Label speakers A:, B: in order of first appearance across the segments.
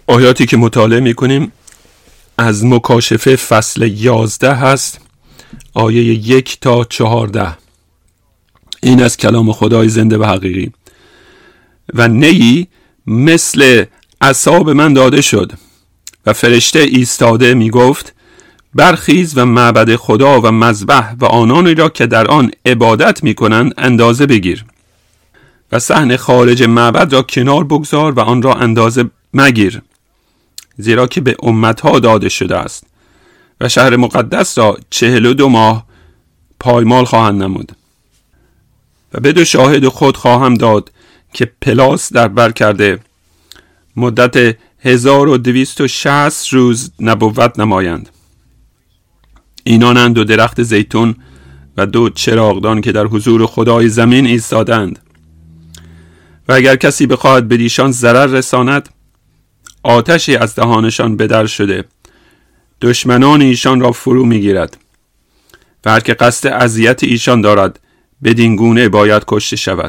A: آیاتی که مطالعه میکنیم از مکاشفه فصل 11 هست، آیه 1 تا 14. این از کلام خدای زنده و حقیقی. و نیی مثل عصا به من داده شد و فرشته ایستاده می گفت برخیز و معبد خدا و مذبح و آنانی را که در آن عبادت می کنند اندازه بگیر و صحن خارج معبد را کنار بگذار و آن را اندازه مگیر، زیرا که به امتها داده شده است و شهر مقدس را 42 ماه پایمال خواهند نمود. و به 2 شاهد خود خواهم داد که پلاس در بر کرده مدت 1260 روز نبوت نمایند. اینانند 2 درخت زیتون و 2 چراغدان که در حضور خدای زمین ایستادند. و اگر کسی بخواهد بدیشان ضرر رساند، آتشی از دهانشان بدر شده دشمنان ایشان را فرو میگیرد و هر که قصد اذیت ایشان دارد بدین گونه باید کشته شود.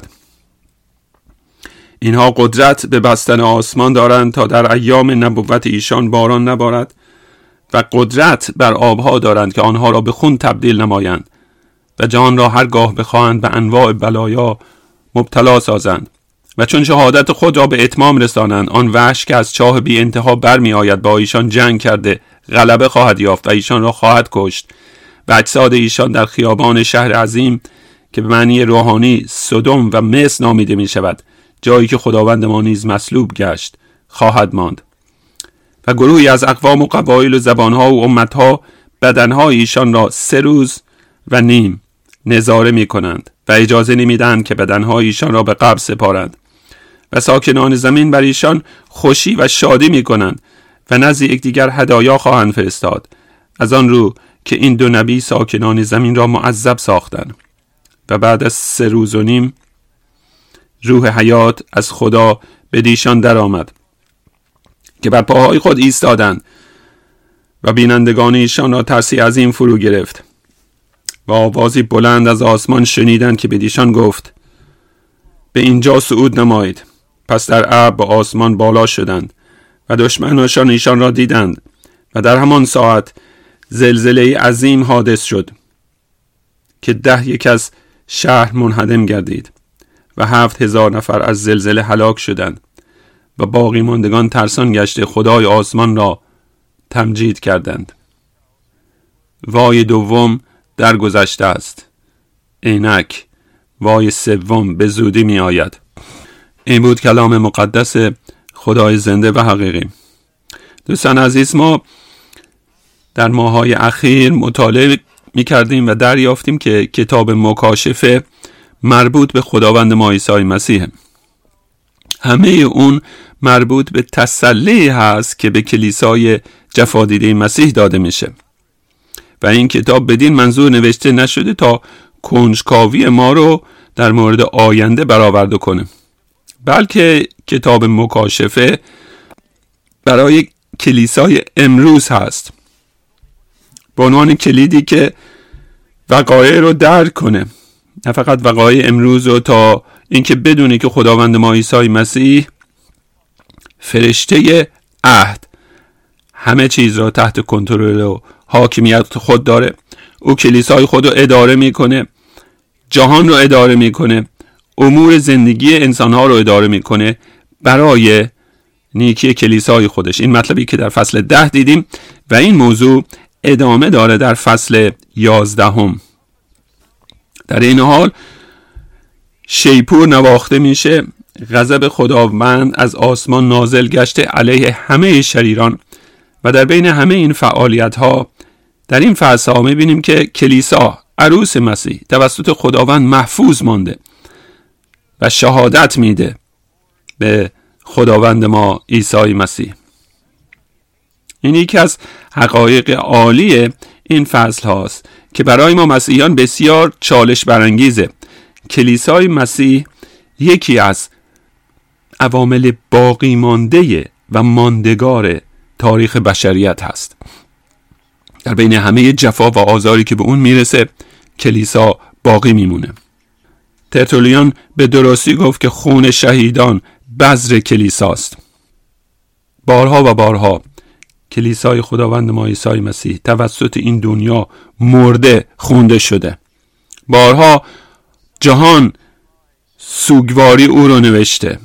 A: اینها قدرت به بستن آسمان دارند تا در ایام نبوت ایشان باران نبارد و قدرت بر آبها دارند که آنها را به خون تبدیل نمایند و جان را هرگاه بخواهند به انواع بلایا مبتلا سازند و چون شهادت خود را به اتمام رسانند، آن وحش که از چاه بی انتها برمی آید با ایشان جنگ کرده غلبه خواهد یافت و ایشان را خواهد کشت و اجساد ایشان در خیابان شهر عظیم که به معنی روحانی سدوم و مصر نامیده می شود، جایی که خداوند ما نیز مصلوب گشت، خواهد ماند. و گروهی از اقوام و قبایل و زبانها و امتها بدنهای ایشان را 3 روز و نیم نظاره می کنند و اجازه نمی دهند که بدنهای ایشان را به قبر سپارند و ساکنان زمین بر ایشان خوشی و شادی می کنند و نزد یکدیگر هدایا خواهند فرستاد، از آن رو که این 2 نبی ساکنان زمین را معذب ساختند. و بعد از 3 روز و نیم روح حیات از خدا به دیشان در آمد که بر پاهای خود ایستادند و بینندگان ایشان را ترسی عظیم فرو گرفت و آوازی بلند از آسمان شنیدند که به دیشان گفت به اینجا صعود نمایید. پس در ابر به آسمان بالا شدند و دشمنانشان ایشان را دیدند و در همان ساعت زلزله عظیم حادث شد که 10 از شهر منهدم گردید و 7000 نفر از زلزله هلاک شدند و باقی ماندگان ترسان گشته خدای آسمان را تمجید کردند. وای دوم در گذشته است، اینک وای سوم به زودی می آید. این بود کلام مقدس خدای زنده و حقیقی. دوستان عزیز، ما در ماه‌های اخیر مطالعه می کردیم و دریافتیم که کتاب مکاشفه مربوط به خداوند ما عیسی مسیح. همه اون مربوط به تسلی هست که به کلیسای جفادیده مسیح داده میشه و این کتاب بدین منظور نوشته نشده تا کنجکاوی ما رو در مورد آینده برآورده کنه، بلکه کتاب مکاشفه برای کلیسای امروز هست به عنوان کلیدی که وقایع رو درک کنه، نه فقط وقایع امروز رو، تا اینکه بدونی که خداوند ما عیسی مسیح فرشته عهد همه چیز را تحت کنترل و حاکمیت خود داره. او کلیسای خود رو اداره میکنه، جهان رو اداره میکنه، امور زندگی انسانها رو اداره میکنه برای نیکی کلیسای خودش. این مطلبی که در فصل 10 دیدیم و این موضوع ادامه داره در فصل 11. در این حال شیپور نواخته میشه، غضب خداوند از آسمان نازل گشته علیه همه شریران و در بین همه این فعالیت ها در این فصل ها میبینیم که کلیسا عروس مسیح توسط خداوند محفوظ مانده و شهادت میده به خداوند ما عیسی مسیح. این یکی از حقایق عالی این فصل هاست که برای ما مسیحیان بسیار چالش برانگیزه. کلیسای مسیح یکی از عوامل باقی مانده و ماندگار تاریخ بشریت هست. در بین همه جفا و آزاری که به اون میرسه کلیسا باقی میمونه. ترتولیان به درستی گفت که خون شهیدان بذر کلیساست. بارها و بارها کلیسای خداوند ما عیسی مسیح توسط این دنیا مرده خونده شده. بارها جهان سوگواری او رو نوشته،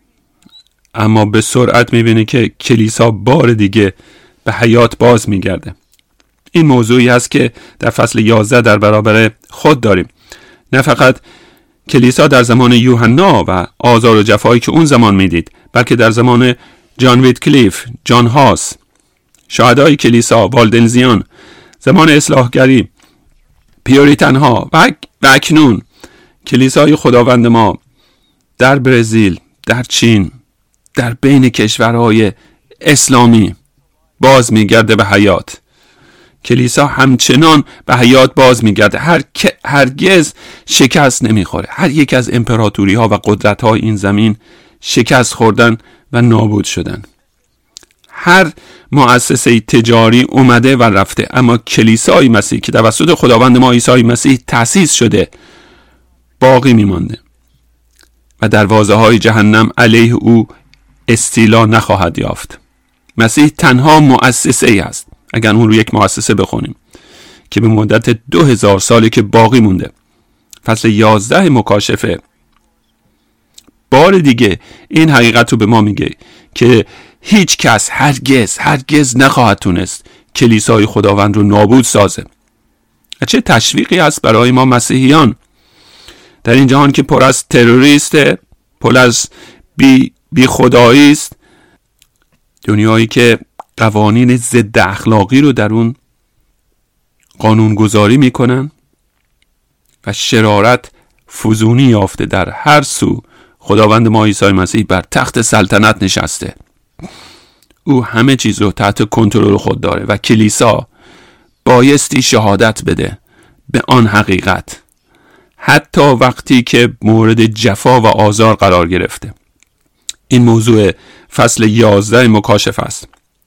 A: اما به سرعت میبینه که کلیسا بار دیگه به حیات باز میگرده. این موضوعی هست که در فصل 11 در برابر خود داریم. نه فقط کلیسا در زمان یوحنا و آزار و جفایی که اون زمان میدید، بلکه در زمان جان ویتکلیف، جان هاس، شهدای کلیسا، والدنزیان، زمان اصلاحگری، پیوریتن ها و اکنون کلیسای خداوند ما در برزیل، در چین، در بین کشورهای اسلامی باز میگرده به حیات. کلیسا همچنان به حیات باز میگرده، هرگز شکست نمیخوره. هر یک از امپراتوری ها و قدرت های این زمین شکست خوردن و نابود شدن. هر مؤسسه تجاری اومده و رفته، اما کلیسای مسیح که توسط خداوند ما عیسی مسیح تأسیس شده باقی میمانده و دروازه های جهنم علیه او استیلا نخواهد یافت. مسیح تنها مؤسسه ای است، اگر اون رو یک مؤسسه بخونیم، که به مدت 2000 سالی که باقی مونده. فصل 11 مکاشفه بار دیگه این حقیقت رو به ما میگه که هیچ کس هرگز نخواهد تونست کلیسای خداوند رو نابود سازه. چه تشویقی است برای ما مسیحیان در این جهان که پر از تروریسته، پر از بی خدایی است، دنیایی که قوانین ضد اخلاقی رو در اون قانونگذاری میکنن و شرارت فزونی یافته در هر سو. خداوند ما عیسی مسیح بر تخت سلطنت نشسته، او همه چیز رو تحت کنترل خود داره و کلیسا بایستی شهادت بده به آن حقیقت، حتی وقتی که مورد جفا و آزار قرار گرفته. این موضوع فصل 11 مکاشفه است.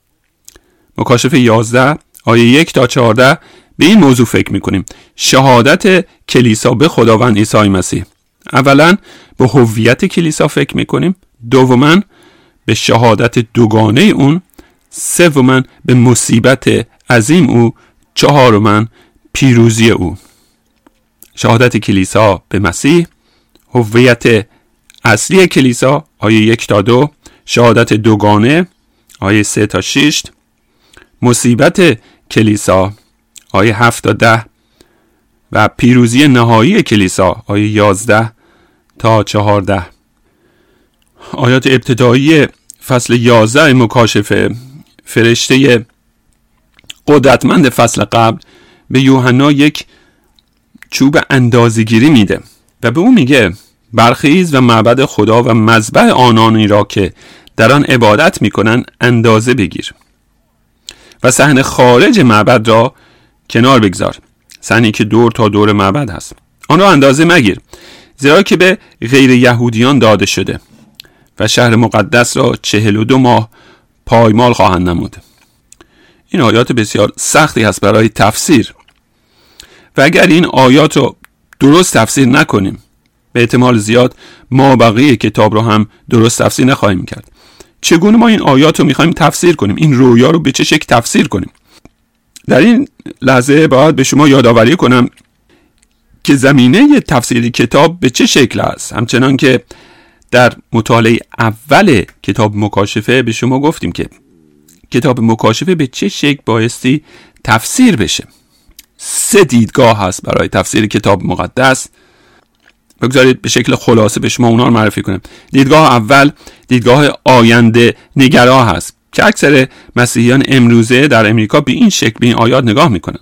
A: مکاشفه 11 آیه 1 تا 14 به این موضوع فکر میکنیم: شهادت کلیسا به خداوند عیسی مسیح. اولا به هویت کلیسا فکر میکنیم، دوما به شهادت دوگانه اون، سوما به مصیبت عظیم او، چهارما پیروزی او. شهادت کلیسا به مسیح، هویت اصلی کلیسا آیه 1 تا 2، شهادت دوگانه آیه 3 تا 6، مصیبت کلیسا آیه 7 تا 10 و پیروزی نهایی کلیسا آیه 11 تا 14. آیات ابتدایی فصل 11 مکاشفه فرشته قدرتمند فصل قبل به یوحنا یک چوب اندازه‌گیری میده و به اون میگه: برخیز و معبد خدا و مذبح آنانی را که در آن عبادت میکنن اندازه بگیر و صحن خارج معبد را کنار بگذار، صحنی که دور تا دور معبد هست. آن را اندازه مگیر، زیرا که به غیر یهودیان داده شده و شهر مقدس را 42 ماه پایمال خواهند نمود. این آیات بسیار سختی هست برای تفسیر و اگر این آیات رو درست تفسیر نکنیم، به احتمال زیاد ما بقیه کتاب رو هم درست تفسیر نخواهیم کرد. چگونه ما این آیات رو میخوایم تفسیر کنیم؟ این رویا رو به چه شکل تفسیر کنیم؟ در این لحظه باید به شما یادآوری کنم که زمینه تفسیر کتاب به چه شکل است. همچنان که در مطالعه اول کتاب مکاشفه به شما گفتیم که کتاب مکاشفه به چه شکل بایستی تفسیر بشه. 3 دیدگاه هست برای تفسیر کتاب مقدس. بگذارید به شکل خلاصه به شما اونا رو معرفی کنم. دیدگاه اول دیدگاه آینده نگرا هست که اکثر مسیحیان امروزه در امریکا به این شکل به این آیات نگاه میکنن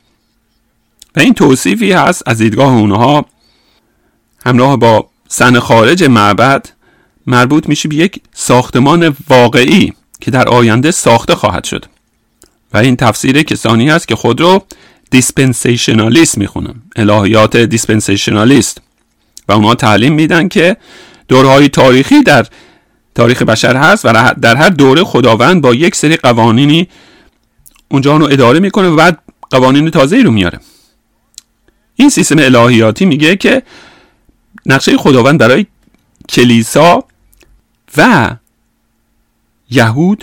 A: و این توصیفی هست از دیدگاه اونها همراه با صحن خارج معبد مربوط میشه به یک ساختمان واقعی که در آینده ساخته خواهد شد و این تفسیر کسانی هست که خود رو دیسپنسیشنالیست میخونن، الهیات دیسپنسیشنالیست، و اونها تعلیم میدن که دورهای تاریخی در تاریخ بشر هست و در هر دوره خداوند با یک سری قوانینی اونجا رو اداره میکنه و بعد قوانین تازه‌ای رو میاره. این سیستم الهیاتی میگه که نقشه خداوند برای کلیسا و یهود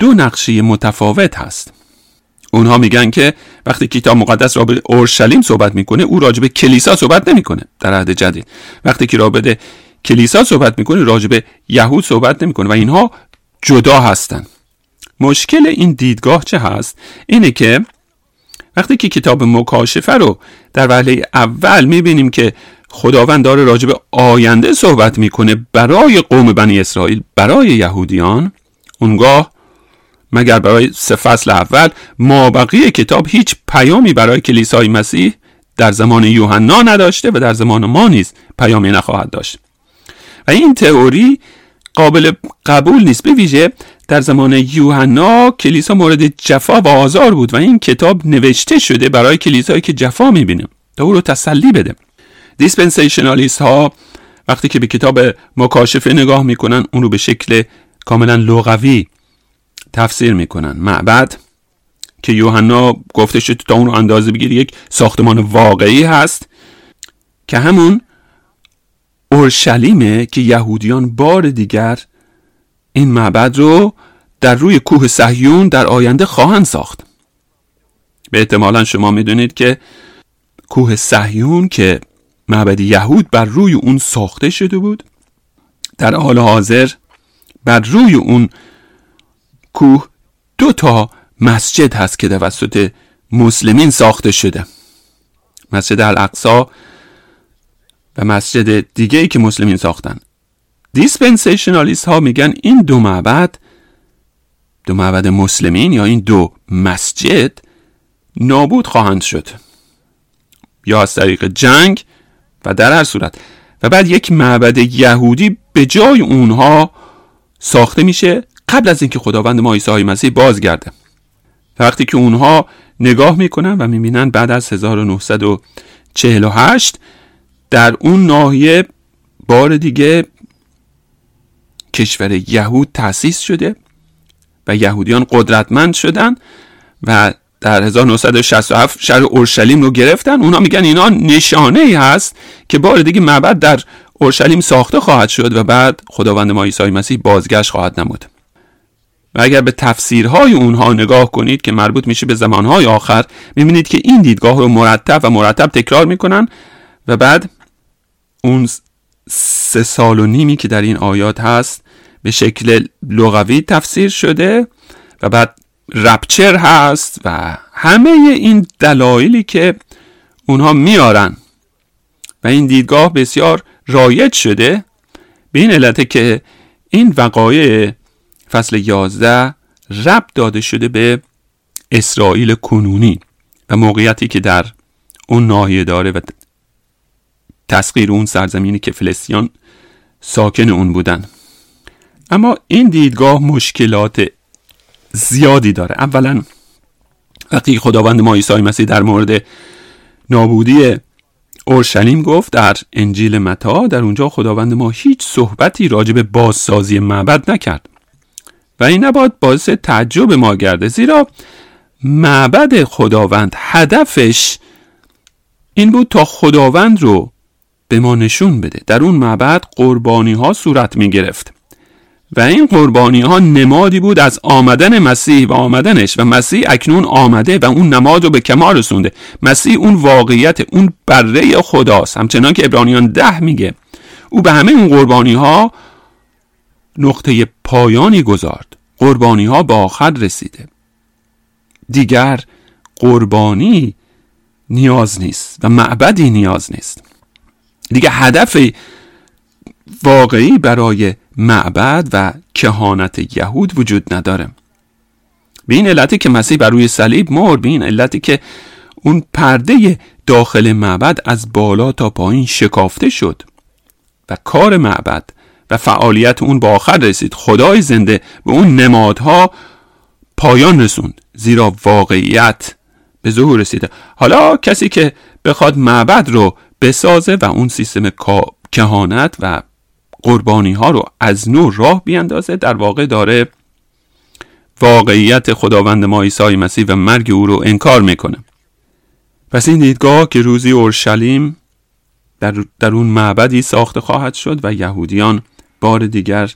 A: دو نقشه متفاوت هست. اونها میگن که وقتی کتاب مقدس راجع به اورشلیم صحبت میکنه، او راجع به کلیسا صحبت نمیکنه در عهد جدید. وقتی که راجع به کلیسا صحبت میکنه، راجع به یهود صحبت نمیکنه و اینها جدا هستن. مشکل این دیدگاه چه هست؟ اینه که وقتی که کتاب مکاشفه رو در وهله اول میبینیم که خداوند داره راجع به آینده صحبت میکنه برای قوم بنی اسرائیل، برای یهودیان، اونگاه مگر برای 3 فصل اول مابقی کتاب هیچ پیامی برای کلیسای مسیح در زمان یوحنا نداشته و در زمان ما نیز پیامی نخواهد داشت. و این تئوری قابل قبول نیست، به ویژه در زمان یوحنا کلیسا مورد جفا و آزار بود و این کتاب نوشته شده برای کلیسایی که جفا میبینه تا او رو تسلی بده. دیسپنسیشنالیست ها وقتی که به کتاب مکاشفه نگاه میکنن، اون رو به شکل کاملا لغوی تفسیر میکنن. معبد که یوحنا گفته شد تا اون رو اندازه بگیری یک ساختمان واقعی هست که همون اورشلیمه که یهودیان بار دیگر این معبد رو در روی کوه صهیون در آینده خواهند ساخت. به احتمالا شما میدونید که کوه صهیون که معبد یهود بر روی اون ساخته شده بود، در حال حاضر بر روی اون کوه 2 مسجد هست که توسط مسلمین ساخته شده، مسجد الاقصی و مسجد دیگه‌ای که مسلمین ساختن. دیسپنسیشنالیست ها میگن این 2 معبد مسلمین یا این 2 مسجد نابود خواهند شد، یا از طریق جنگ و در هر صورت، و بعد یک معبد یهودی به جای اونها ساخته میشه قبل از اینکه خداوند ما عیسی مسیح بازگرده. وقتی که اونها نگاه میکنن و میبینن بعد از 1948 در اون ناحیه بار دیگه کشور یهود تأسیس شده و یهودیان قدرتمند شدن و در 1967 شهر اورشلیم رو گرفتن، اونا میگن اینا نشانه ای هست که بار دیگه معبد در اورشلیم ساخته خواهد شد و بعد خداوند ما عیسی مسیح بازگشت خواهد نمود. و اگر به تفسیرهای اونها نگاه کنید که مربوط میشه به زمانهای آخر، میبینید که این دیدگاه رو مرتب تکرار میکنن و بعد اون 3.5 سال که در این آیات هست به شکل لغوی تفسیر شده و بعد رپچر هست و همه این دلایلی که اونها میارن و این دیدگاه بسیار رایج شده به این علته که این وقایع فصل 11 ربط داده شده به اسرائیل کنونی و موقعیتی که در اون ناحیه داره و تسخیر اون سرزمینی که فلسطینیان ساکن اون بودن. اما این دیدگاه مشکلات زیادی داره. اولا وقتی خداوند ما عیسی مسیح در مورد نابودی اورشلیم گفت در انجیل متی، در اونجا خداوند ما هیچ صحبتی راجع به بازسازی معبد نکرد و این نباید باعث تعجب ما گرده، زیرا معبد خداوند هدفش این بود تا خداوند رو به ما نشون بده. در اون معبد قربانی ها صورت می گرفت و این قربانی ها نمادی بود از آمدن مسیح و آمدنش، و مسیح اکنون آمده و اون نماد رو به کمال رسونده. مسیح اون واقعیت، اون بره خداست، همچنان که عبرانیان 10 میگه او به همه اون قربانی ها نقطه پایانی گذارد. قربانی ها به آخر رسیده، دیگر قربانی نیاز نیست و معبدی نیاز نیست. دیگه هدف واقعی برای معبد و کهانت یهود وجود نداره. به این علتی که مسیح بر روی صلیب مرد، به این علتی که اون پرده داخل معبد از بالا تا پایین شکافته شد و کار معبد و فعالیت اون به آخر رسید. خدای زنده به اون نمادها پایان رسوند، زیرا واقعیت به ظهور رسیده. حالا کسی که بخواد معبد رو بسازه و اون سیستم کهانت و قربانی ها رو از نو راه بیاندازه، در واقع داره واقعیت خداوند ما عیسی مسیح و مرگ او رو انکار میکنه. پس این دیدگاه که روزی اورشلیم در اون معبدی ساخته خواهد شد و یهودیان بار دیگر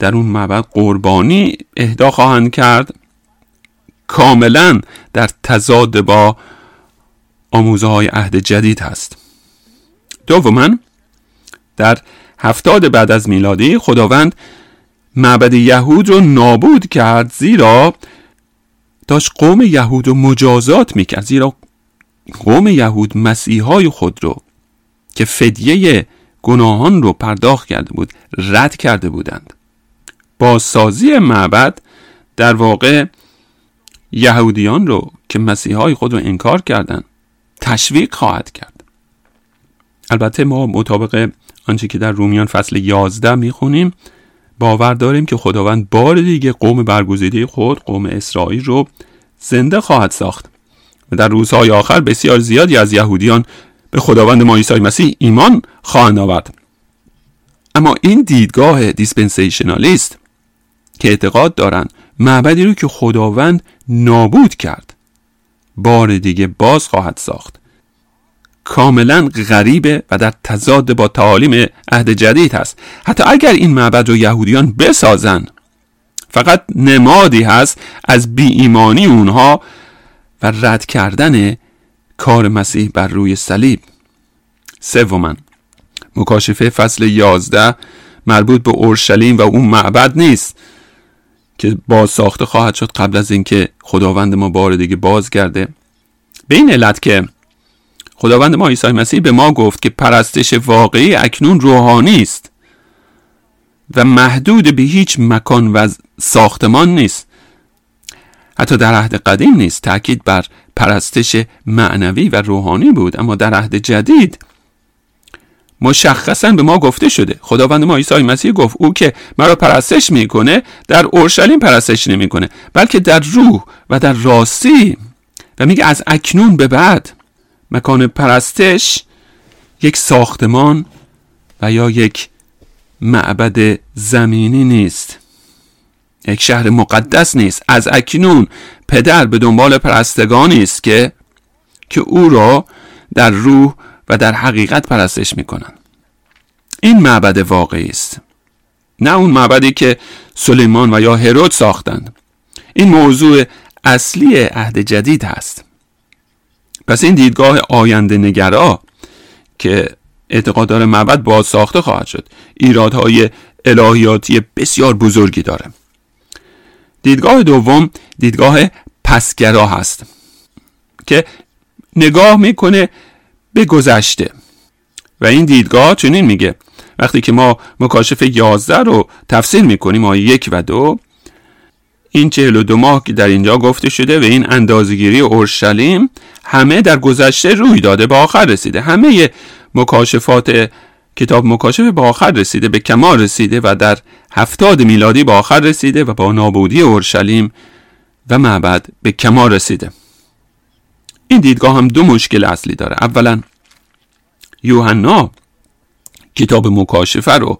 A: در اون معبد قربانی اهدا خواهند کرد، کاملا در تضاد با آموزه‌های عهد جدید هست. دوماً در 70 بعد از میلادی خداوند معبد یهود رو نابود کرد، زیرا داشت قوم یهود رو مجازات میکرد. زیرا قوم یهود مسیحای خود رو که فدیه گناهان رو پرداخت کرده بود رد کرده بودند. بازسازی معبد در واقع یهودیان رو که مسیحای خود رو انکار کردند تشویق خواهد کرد. البته ما مطابق آنچه که در رومیان فصل 11 میخونیم باور داریم که خداوند بار دیگه قوم برگزیده خود، قوم اسرائیل رو زنده خواهد ساخت و در روزهای آخر بسیار زیادی از یهودیان به خداوند ما عیسی مسیح ایمان خواهند آورد. اما این دیدگاه دیسپنسیشنالیست که اعتقاد دارند معبدی رو که خداوند نابود کرد بار دیگه باز خواهد ساخت، کاملا غریبه و در تضاد با تعالیم عهد جدید هست. حتی اگر این معبد رو یهودیان بسازن، فقط نمادی هست از بی ایمانی اونها و رد کردن کار مسیح بر روی صلیب. سوماً مکاشفه فصل 11 مربوط به اورشلیم و اون معبد نیست که باز ساخته خواهد شد قبل از اینکه خداوند ما بار دیگه بازگرده. به این علت که خداوند ما عیسی مسیح به ما گفت که پرستش واقعی اکنون روحانی است و محدود به هیچ مکان و ساختمان نیست. حتی در عهد قدیم نیست. تأکید بر پرستش معنوی و روحانی بود، اما در عهد جدید مشخصا به ما گفته شده. خداوند ما عیسی مسیح گفت او که مرا پرستش میکنه در اورشلیم پرستش نمیکنه، بلکه در روح و در راستی، و میگه از اکنون به بعد مکان پرستش یک ساختمان و یا یک معبد زمینی نیست، یک شهر مقدس نیست. از اکنون پدر به دنبال پرستگانی است که او را در روح و در حقیقت پرستش میکنن. این معبد واقعی است، نه اون معبدی که سلیمان و یا هرود ساختند. این موضوع اصلی عهد جدید هست. پس این دیدگاه آینده نگرا که اعتقاد داره معبد باز ساخته خواهد شد، ایرادهای الهیاتی بسیار بزرگی داره. دیدگاه دوم دیدگاه پسگرا هست که نگاه میکنه به گذشته و این دیدگاه چنین میگه: وقتی که ما مکاشفه 11 رو تفسیر میکنیم، آیه 1 و 2، این 42 ماه که در اینجا گفته شده و این اندازه‌گیری اورشلیم همه در گذشته روی داده، به آخر رسیده. همه مکاشفات کتاب مکاشفه به آخر رسیده، به کمال رسیده و در 70 میلادی به آخر رسیده و با نابودی اورشلیم و معبد به کمال رسیده. این دیدگاه هم دو مشکل اصلی داره. اولا یوحنا کتاب مکاشفه رو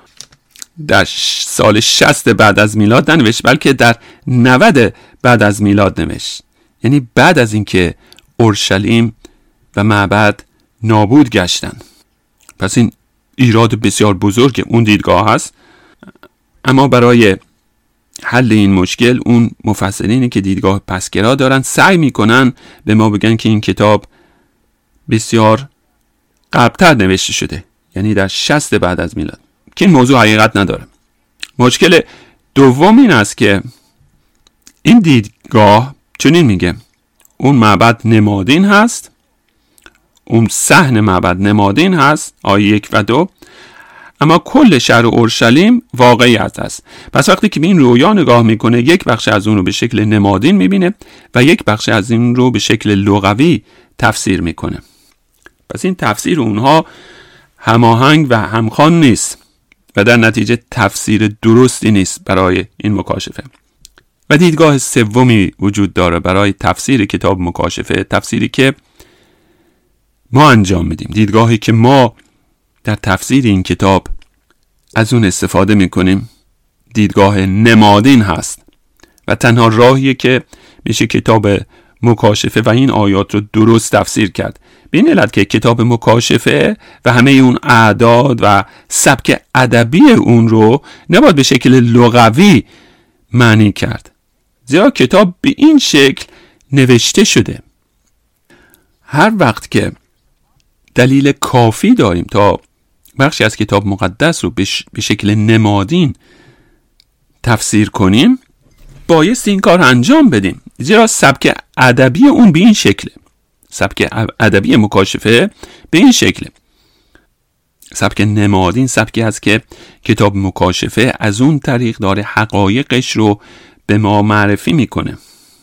A: در سال 60 بعد از میلاد ننوشت، بلکه در 90 بعد از میلاد نوشت، یعنی بعد از اینکه اورشلیم و معبد نابود گشتند. پس این ایراد بسیار بزرگ اون دیدگاه هست. اما برای حل این مشکل اون مفسرینی که دیدگاه پسگرا دارن سعی میکنن به ما بگن که این کتاب بسیار قبلتر نوشته شده، یعنی در 60 بعد از میلاد، که این موضوع حقیقت نداره. مشکل دوم این است که این دیدگاه چنین میگه: اون معبد نمادین هست، اون صحن معبد نمادین هست، آیه 1 و 2، اما کل شهر اورشلیم واقعی است. پس وقتی که به این رویا نگاه میکنه، یک بخش از اون رو به شکل نمادین میبینه و یک بخش از این رو به شکل لغوی تفسیر میکنه. پس این تفسیر اونها هماهنگ و همخوان نیست و در نتیجه تفسیر درستی نیست برای این مکاشفه. و دیدگاه سومی وجود داره برای تفسیر کتاب مکاشفه، تفسیری که ما انجام میدیم، دیدگاهی که ما در تفسیر این کتاب از اون استفاده میکنیم، دیدگاه نمادین هست و تنها راهیه که میشه کتاب مکاشفه و این آیات رو درست تفسیر کرد، به این علت که کتاب مکاشفه و همه اون اعداد و سبک ادبی اون رو نباید به شکل لغوی معنی کرد، زیرا کتاب به این شکل نوشته شده. هر وقت که دلیل کافی داریم تا بخشی از کتاب مقدس رو به شکل نمادین تفسیر کنیم، بایست این کار انجام بدیم، زیرا سبک ادبی اون به این شکله. سبک ادبی مکاشفه به این شکله. سبک نمادین سبکی هست که کتاب مکاشفه از اون طریق داره حقایقش رو به ما معرفی میکنه.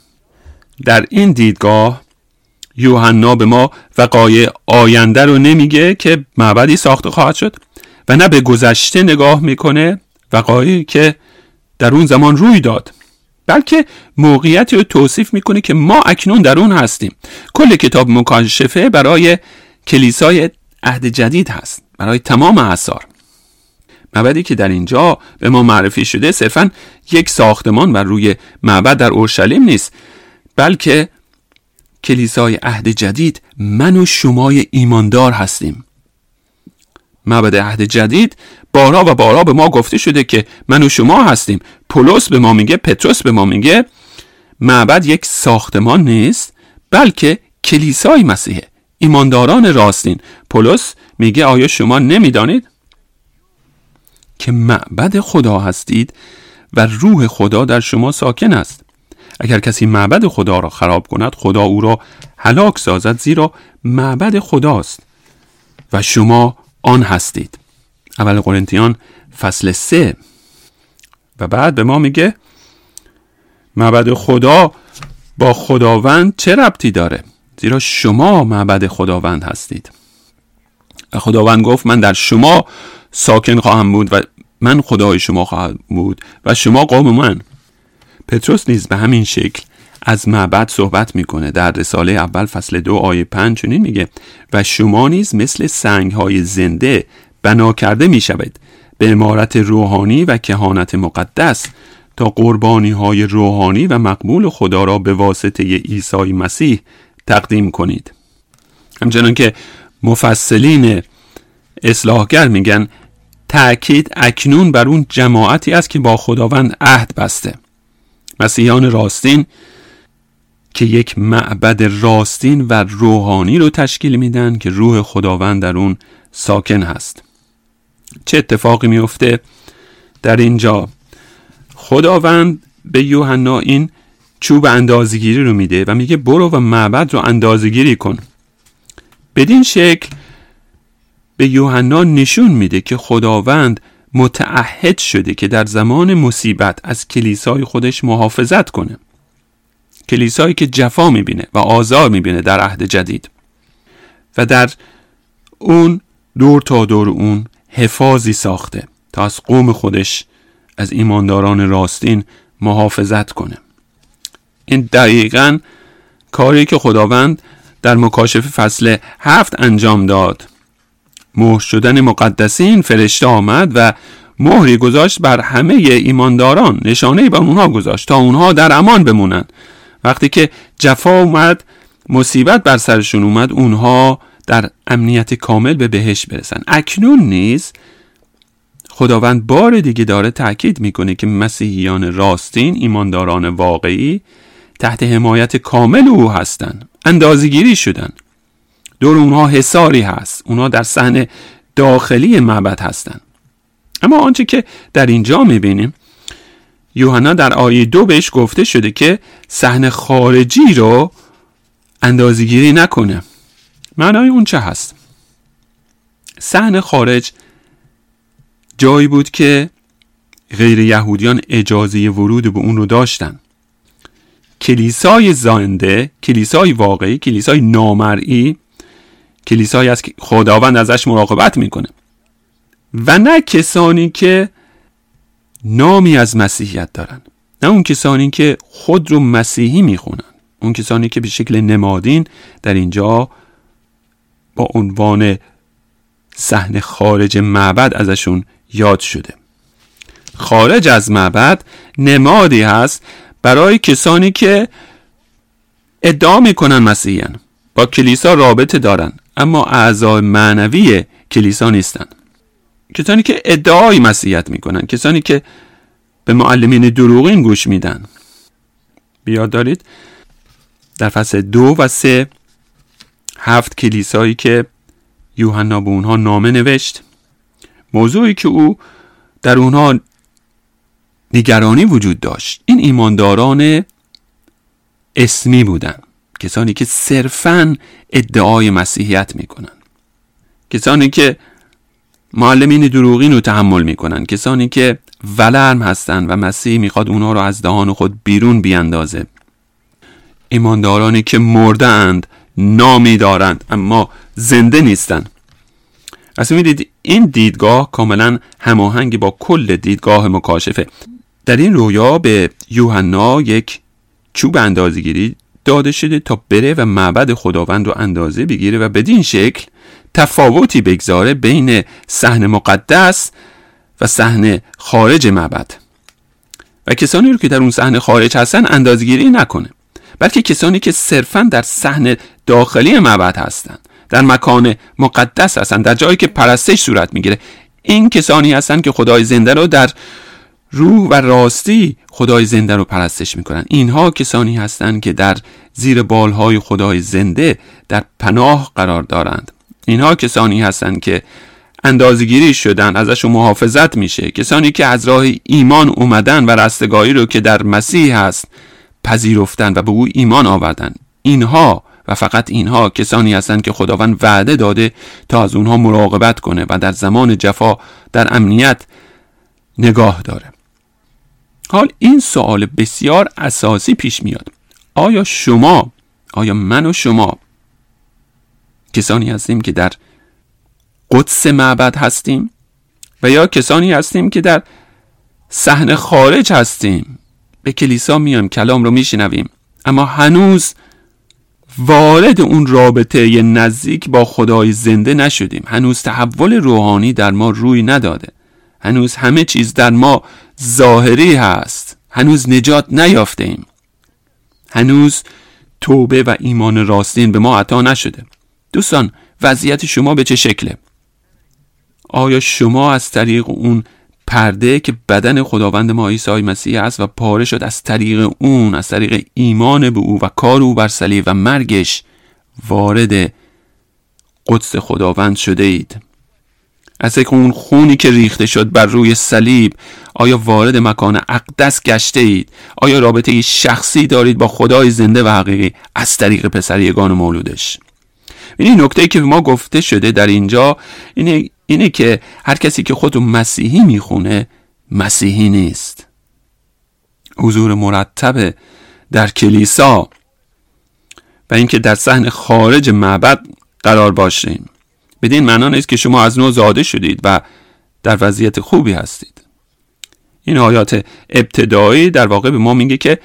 A: در این دیدگاه یوحنا به ما وقایع آینده رو نمیگه که معبدی ساخته خواهد شد و نه به گذشته نگاه میکنه، وقایعی که در اون زمان روی داد، بلکه موقعیتی رو توصیف میکنه که ما اکنون در اون هستیم. کل کتاب مکاشفه برای کلیسای عهد جدید هست، برای تمام اعصار. معبدی که در اینجا به ما معرفی شده صرفاً یک ساختمان بر روی معبد در اورشلیم نیست، بلکه کلیسای عهد جدید من و شمای ایماندار هستیم. معبد عهد جدید بارها و بارها به ما گفته شده که من و شما هستیم. پولس به ما میگه، پتروس به ما میگه معبد یک ساختمان نیست، بلکه کلیسای مسیحه، ایمانداران راستین. پولس میگه آیا شما نمیدانید که معبد خدا هستید و روح خدا در شما ساکن است؟ اگر کسی معبد خدا را خراب کند، خدا او را هلاک سازد، زیرا معبد خداست و شما آن هستید. اول قرنتیان فصل 3. و بعد به ما میگه معبد خدا با خداوند چه ربطی داره؟ زیرا شما معبد خداوند هستید. و خداوند گفت من در شما ساکن خواهم بود و من خدای شما خواهم بود و شما قوم من. پتروس نیز به همین شکل از معبد صحبت میکنه. در رساله اول فصل 2 آیه 5 چنین میگه و شما نیز مثل سنگ‌های زنده بنا کرده میشوید به عمارت روحانی و کهانت مقدس، تا قربانی‌های روحانی و مقبول خدا را به واسطه عیسی مسیح تقدیم کنید. همچنان که مفصلین اصلاحگر میگن تأکید اکنون بر اون جماعتی است که با خداوند عهد بسته، مسیحیان راستین که یک معبد راستین و روحانی رو تشکیل میدن که روح خداوند در اون ساکن هست. چه اتفاقی میفته در اینجا؟ خداوند به یوحنا این چوب اندازه‌گیری رو میده و میگه برو و معبد رو اندازه‌گیری کن. بدین شکل به یوحنا نشون میده که خداوند متعهد شده که در زمان مصیبت از کلیسای خودش محافظت کنه. کلیسایی که جفا میبینه و آزار میبینه در عهد جدید، و در اون دور تا دور اون حفاظی ساخته تا از قوم خودش، از ایمانداران راستین محافظت کنه. این دقیقاً کاری که خداوند در مکاشفه فصل 7 انجام داد. مهر شدن مقدسین، فرشته آمد و مهری گذاشت بر همه ایمانداران، نشانه‌ای بر اونها گذاشت تا اونها در امان بمونن. وقتی که جفا اومد، مصیبت بر سرشون اومد، اونها در امنیت کامل به بهشت برسن. اکنون نیز خداوند بار دیگه داره تأکید میکنه که مسیحیان راستین، ایمانداران واقعی، تحت حمایت کامل او هستن، اندازه‌گیری شدن. دور اونها حصاری هست، اونها در صحن داخلی معبد هستن. اما آنچه که در اینجا میبینیم، یوحنا در آیه 2 بهش گفته شده که صحن خارجی رو اندازه‌گیری نکنه. معنای اون چه هست؟ صحن خارج جایی بود که غیر یهودیان اجازه ورود به اون رو داشتن. کلیسای زنده، کلیسای واقعی، کلیسای نامرئی، کلیسایی است که خداوند ازش مراقبت میکنه و نه کسانی که نامی از مسیحیت دارن، نه اون کسانی که خود رو مسیحی میخونن، اون کسانی که به شکل نمادین در اینجا با عنوان صحن خارج معبد ازشون یاد شده. خارج از معبد نمادی هست برای کسانی که ادعا میکنن مسیحیان، با کلیسا رابطه دارن اما اعضای معنوی کلیسا نیستن. کسانی که ادعای مسیحیت میکنن، کسانی که به معلمین دروغین گوش میدن. بیاد دارید در فصل 2 و 3 7 کلیسایی که یوحنا به اونها نامه نوشت، موضوعی که او در اونها نگرانی وجود داشت، این ایمانداران اسمی بودن، کسانی که صرفاً ادعای مسیحیت میکنن، کسانی که معلمین دروغین رو تحمل میکنن، کسانی که ولرم هستن و مسیح میخواد اونها رو از دهان خود بیرون بیاندازه. ایماندارانی که مرده اند، نامی دارند اما زنده نیستن. اصلا میدید این دیدگاه کاملا هماهنگ با کل دیدگاه مکاشفه. در این رویا به یوحنا یک چوب اندازه‌گیری داده شده تا بره و معبد خداوند رو اندازه بگیره و بدین شکل تفاوتی بگذاره بین صحن مقدس و صحن خارج معبد و کسانی رو که در اون صحن خارج هستن اندازه‌گیری نکنه، بلکه کسانی که صرفاً در صحن داخلی معبد هستن، در مکان مقدس هستن، در جایی که پرستش صورت میگیره، این کسانی هستن که خدای زنده رو در روح و راستی خدای زنده رو پرستش میکنن. اینها کسانی هستن که در زیر بالهای خدای زنده در پناه قرار دارند. اینها کسانی هستن که اندازه‌گیری شدن، ازشون محافظت میشه، کسانی که از راه ایمان اومدن و رستگاری رو که در مسیح هست پذیرفتن و به او ایمان آوردن. اینها و فقط اینها کسانی هستند که خداوند وعده داده تا از اونها مراقبت کنه و در زمان جفا در امنیت نگاه داره. حال این سوال بسیار اساسی پیش میاد: آیا من و شما کسانی هستیم که در قدس معبد هستیم و یا کسانی هستیم که در صحن خارج هستیم؟ به کلیسا میایم، کلام رو میشنویم، اما هنوز وارد اون رابطه نزدیک با خدای زنده نشدیم. هنوز تحول روحانی در ما روی نداده. هنوز همه چیز در ما ظاهری هست. هنوز نجات نیافته ایم. هنوز توبه و ایمان راستین به ما عطا نشده. دوستان، وضعیت شما به چه شکله؟ آیا شما از طریق اون پرده که بدن خداوند ما عیسی مسیح است و پاره شد، از طریق اون، از طریق ایمان به او و کار او بر صلیب و مرگش وارد قدس خداوند شده اید؟ از طریق اون خونی که ریخته شد بر روی صلیب آیا وارد مکان اقدس گشته اید؟ آیا رابطه شخصی دارید با خدای زنده و حقیقی از طریق پسر یگانه مولودش؟ این نکته که به ما گفته شده در اینجا اینه که هر کسی که خودو مسیحی میخونه مسیحی نیست. حضور مرتب در کلیسا و اینکه در صحن خارج معبد قرار باشین بدین معنا نیست که شما از نو زاده شدید و در وضعیت خوبی هستید. این آیات ابتدایی در واقع به ما میگه که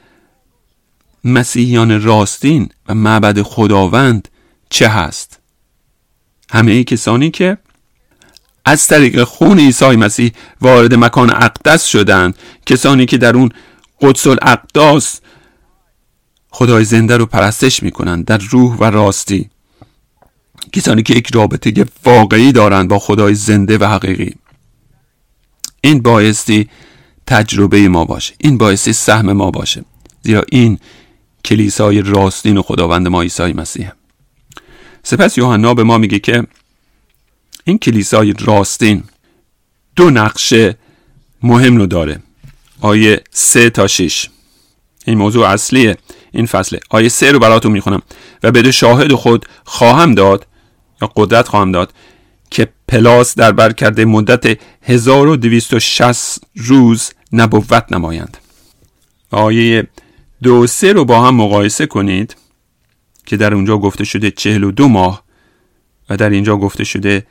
A: مسیحیان راستین و معبد خداوند چه هست؟ همه ای کسانی که از طریق خون عیسی مسیح وارد مکان اقدس شدند، کسانی که در اون قدس الاقداس خدای زنده رو پرستش میکنن در روح و راستی، کسانی که یک رابطه واقعی دارند با خدای زنده و حقیقی. این بایستی تجربه ما باشه، این بایستی سهم ما باشه، زیرا این کلیسای راستین و خداوند ما عیسی مسیح. سپس یوحنا به ما میگه که این کلیسای راستین 2 نقشه مهم رو داره. آیه 3 تا 6 این موضوع اصلی این فصله. آیه 3 رو براتون میخونم: و به شاهد خود خواهم داد یا قدرت خواهم داد که پلاس در بر کرده مدت 1260 روز نبوت نمایند. آیه 2 و 3 رو با هم مقایسه کنید که در اونجا گفته شده 42 ماه و در اینجا گفته شده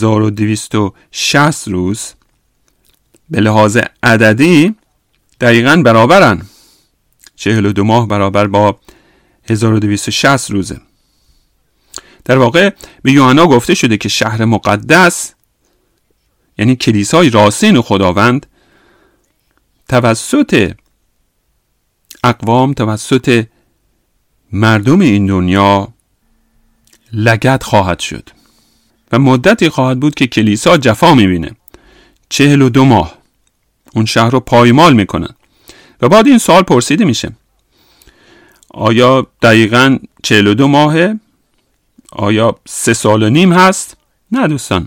A: 1260 روز. به لحاظ عددی دقیقاً برابرن. 42 ماه برابر با 1260 روزه. در واقع به یوحنا گفته شده که شهر مقدس، یعنی کلیسای راستین خداوند، توسط اقوام، توسط مردم این دنیا لگد خواهد شد و مدتی خواهد بود که کلیسا جفا میبینه. 42 ماه اون شهر رو پایمال میکنن و بعد این سوال پرسیده میشه آیا دقیقاً 42 ماهه؟ آیا 3 سال و نیم هست؟ نه دوستان،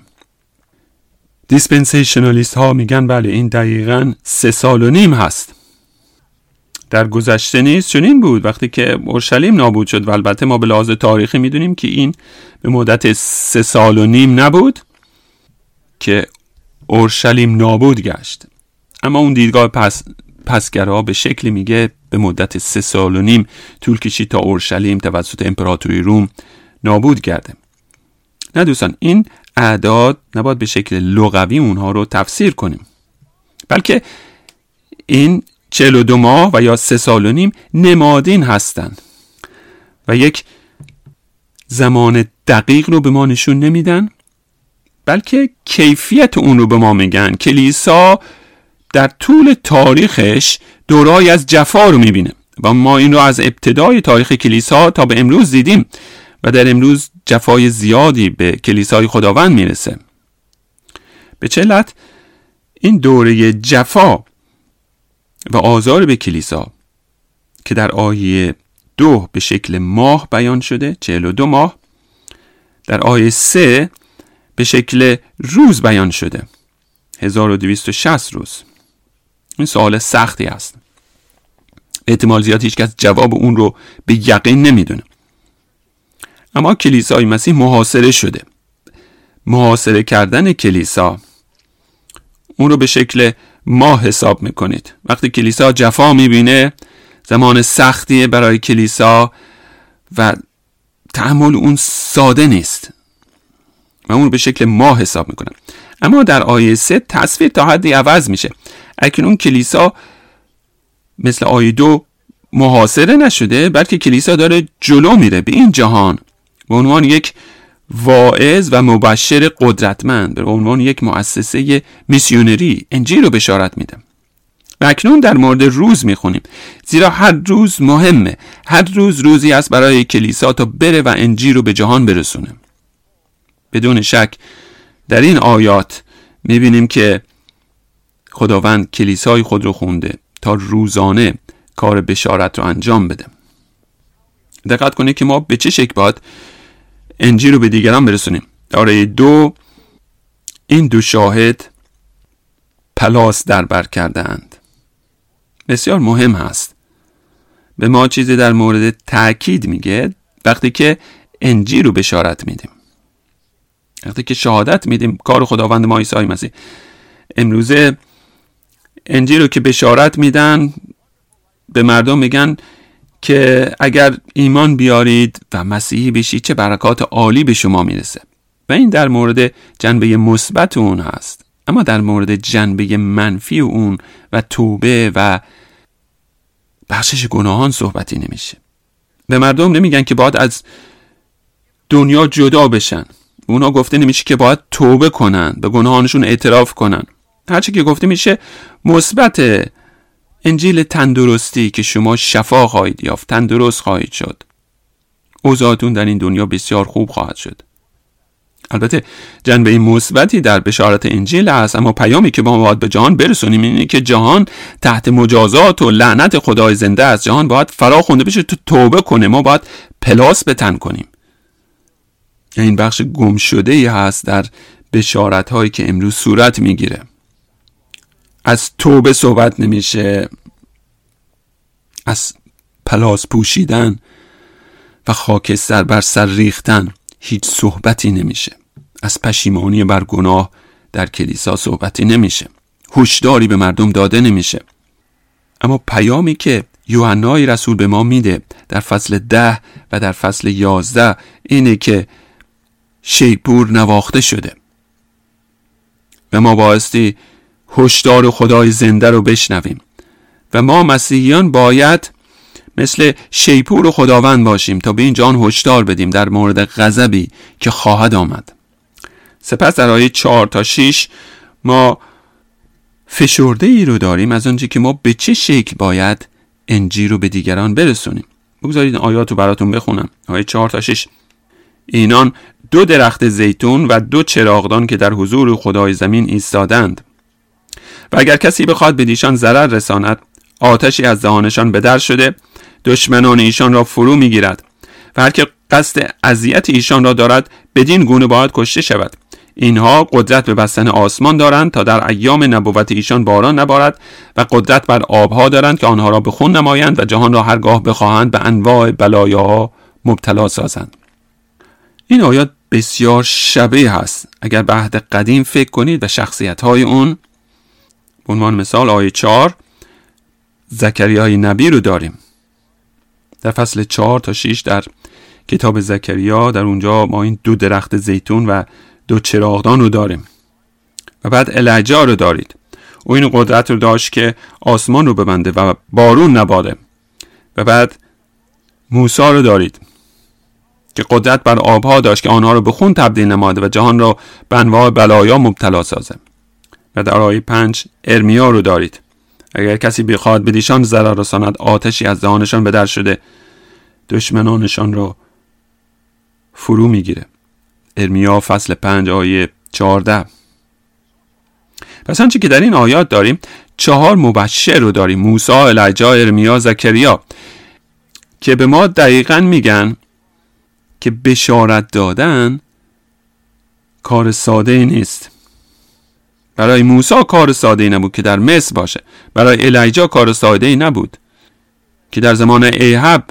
A: دیسپنسیشنالیست ها میگن بله این دقیقاً 3 سال و نیم هست. در گذشته نیز چنین بود وقتی که اورشلیم نابود شد و البته ما به لحاظ تاریخی میدونیم که این به مدت 3 سال و نیم نبود که اورشلیم نابود گشت، اما اون دیدگاه پسگرا به شکلی میگه به مدت 3 سال و نیم طول کشید تا اورشلیم توسط امپراتوری روم نابود گرده. نه دوستان، این اعداد نباید به شکل لغوی اونها رو تفسیر کنیم، بلکه این 42 ماه و یا 3 سال و نیم نمادین هستند و یک زمان دقیق رو به ما نشون نمیدن، بلکه کیفیت اون رو به ما میگن. کلیسا در طول تاریخش دورای از جفا رو میبینه و ما این رو از ابتدای تاریخ کلیسا تا به امروز دیدیم و در امروز جفای زیادی به کلیسای خداوند میرسه. به چه علت این دوره جفا و آزار به کلیسا که در آیه 2 به شکل ماه بیان شده 42 ماه، در آیه 3 به شکل روز بیان شده 1260 روز. این سوال سختی است، احتمال زیاد هیچ کس جواب اون رو به یقین نمیدونه، اما کلیسای مسیح محاصره شده. محاصره کردن کلیسا اون رو به شکل ماه حساب میکنید. وقتی کلیسا جفا میبینه زمان سختیه برای کلیسا و تحمل اون ساده نیست و اون رو به شکل ماه حساب میکنن. اما در آیه 3 تصویر تا حدی عوض میشه. اکنون کلیسا مثل آیه 2 محاصره نشده، بلکه کلیسا داره جلو میره به این جهان به عنوان یک واعظ و مبشر قدرتمند، به عنوان یک مؤسسه میسیونری انجیل رو بشارت میده. و اکنون در مورد روز میخونیم، زیرا هر روز مهمه. هر روز روزی است برای کلیسا تا بره و انجیل رو به جهان برسونه. بدون شک در این آیات میبینیم که خداوند کلیسای خود رو خونده تا روزانه کار بشارت رو انجام بده. دقت کنید که ما به چه شکل باید انجیل رو به دیگران برسونیم. در آیه 2 این 2 شاهد پلاس در بر کردند. بسیار مهم هست، به ما چیزی در مورد تأکید میگه وقتی که انجیل رو بشارت میدیم، وقتی که شهادت میدیم کار خداوند ما عیسی مسیح. امروزه انجیل رو که بشارت میدن به مردم میگن که اگر ایمان بیارید و مسیحی بشید چه برکات عالی به شما میرسه و این در مورد جنبه مثبت اون هست. اما در مورد جنبه منفی اون و توبه و بخشش گناهان صحبتی نمیشه. به مردم نمیگن که باید از دنیا جدا بشن، اونا گفته نمیشه که باید توبه کنن، به گناهانشون اعتراف کنن. هرچی که گفته میشه مثبت، انجیل تندرستی که شما شفا خواهید یافت، تندرست خواهید شد، اوضاعتون در این دنیا بسیار خوب خواهد شد. البته جنبه مثبتی در بشارت انجیل هست، اما پیامی که ما باید به جهان برسونیم اینه که جهان تحت مجازات و لعنت خدای زنده است. جهان باید فرا خونده بشه تو توبه کنه. ما باید پلاس به تن کنیم. این بخش گم شده ای هست در بشارت هایی که امروز صورت میگیره. از توبه صحبت نمیشه، از پلاس پوشیدن و خاکستر بر سر ریختن هیچ صحبتی نمیشه. از پشیمانی بر گناه در کلیسا صحبتی نمیشه. هشداری به مردم داده نمیشه. اما پیامی که یوحنای رسول به ما میده در فصل 10 و در فصل 11 اینه که شیپور نواخته شده و ما بایستی هشدار خدای زنده رو بشنویم و ما مسیحیان باید مثل شیپور خداوند باشیم تا به این جهان هشدار بدیم در مورد غضبی که خواهد آمد. سپس در آیه 4 تا 6 ما فشرده ای رو داریم از آنچه که ما به چه شکل باید انجیل رو به دیگران برسونیم. بگذارید آیات رو براتون بخونم. آیه 4 تا 6: اینان 2 درخت زیتون و 2 چراغدان که در حضور خدای زمین ایستادند. و اگر کسی بخواد بدیشان ضرر رساند، آتشی از دهانشان به در شده، دشمنان ایشان را فرو میگیرد و هر که قصد اذیت ایشان را دارد بدین گونه باید کشته شود. اینها قدرت به بستن آسمان دارند تا در ایام نبوت ایشان باران نبارد و قدرت بر آبها دارند که آنها را به خون نمایند و جهان را هرگاه بخواهند به انواع بلایاها مبتلا سازند. این آیات بسیار شبیه هست اگر به عهد قدیم فکر کنید و شخصیت‌های اون. به عنوان مثال آیه 4 زکریای نبی رو داریم. در فصل 4 تا 6 در کتاب زکریا، در اونجا ما این 2 درخت زیتون و 2 چراغدان رو داریم. و بعد العجا رو دارید. او این قدرت رو داشت که آسمان رو ببنده و بارون نباره. و بعد موسی رو دارید که قدرت بر آبها داشت که آنها رو به خون تبدیل نماده و جهان را به انواع بلایا مبتلا سازه. و در آیه 5 ارمیا رو دارید. اگر کسی بخواد بدیشان ضرر رساند، آتشی از دهانشان به در شده، دشمنانشان را فرو میگیره. ارمیا فصل 5 آیه 14. پس آنچه که در این آیات داریم 4 مبشر رو داریم: موسی، العجا، ارمیا، زکریا، که به ما دقیقاً میگن که بشارت دادن کار ساده نیست. برای موسی کار ساده نبود که در مصر باشه. برای العجا کار ساده نبود که در زمان احب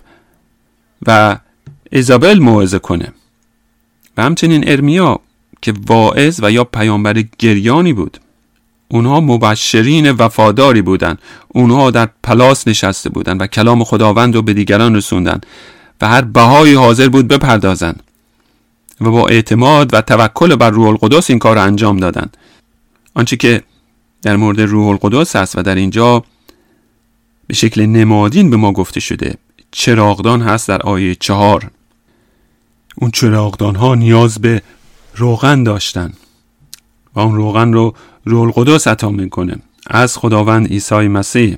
A: و ایزابل موعظه کنه. و همچنین ارمیا که واعظ و یا پیامبر گریانی بود. اونها مبشرین وفاداری بودن. اونها در پلاس نشسته بودن و کلام خداوند رو به دیگران رسوندن و هر بهایی حاضر بود بپردازن و با اعتماد و توکل بر روح القدس این کار رو انجام دادن. آنچه که در مورد روح القدس هست و در اینجا به شکل نمادین به ما گفته شده، چراغدان هست در آیه 4. اون چراغدان ها نیاز به روغن داشتن و اون روغن رو روح القدس عطا میکنه از خداوند عیسی مسیح.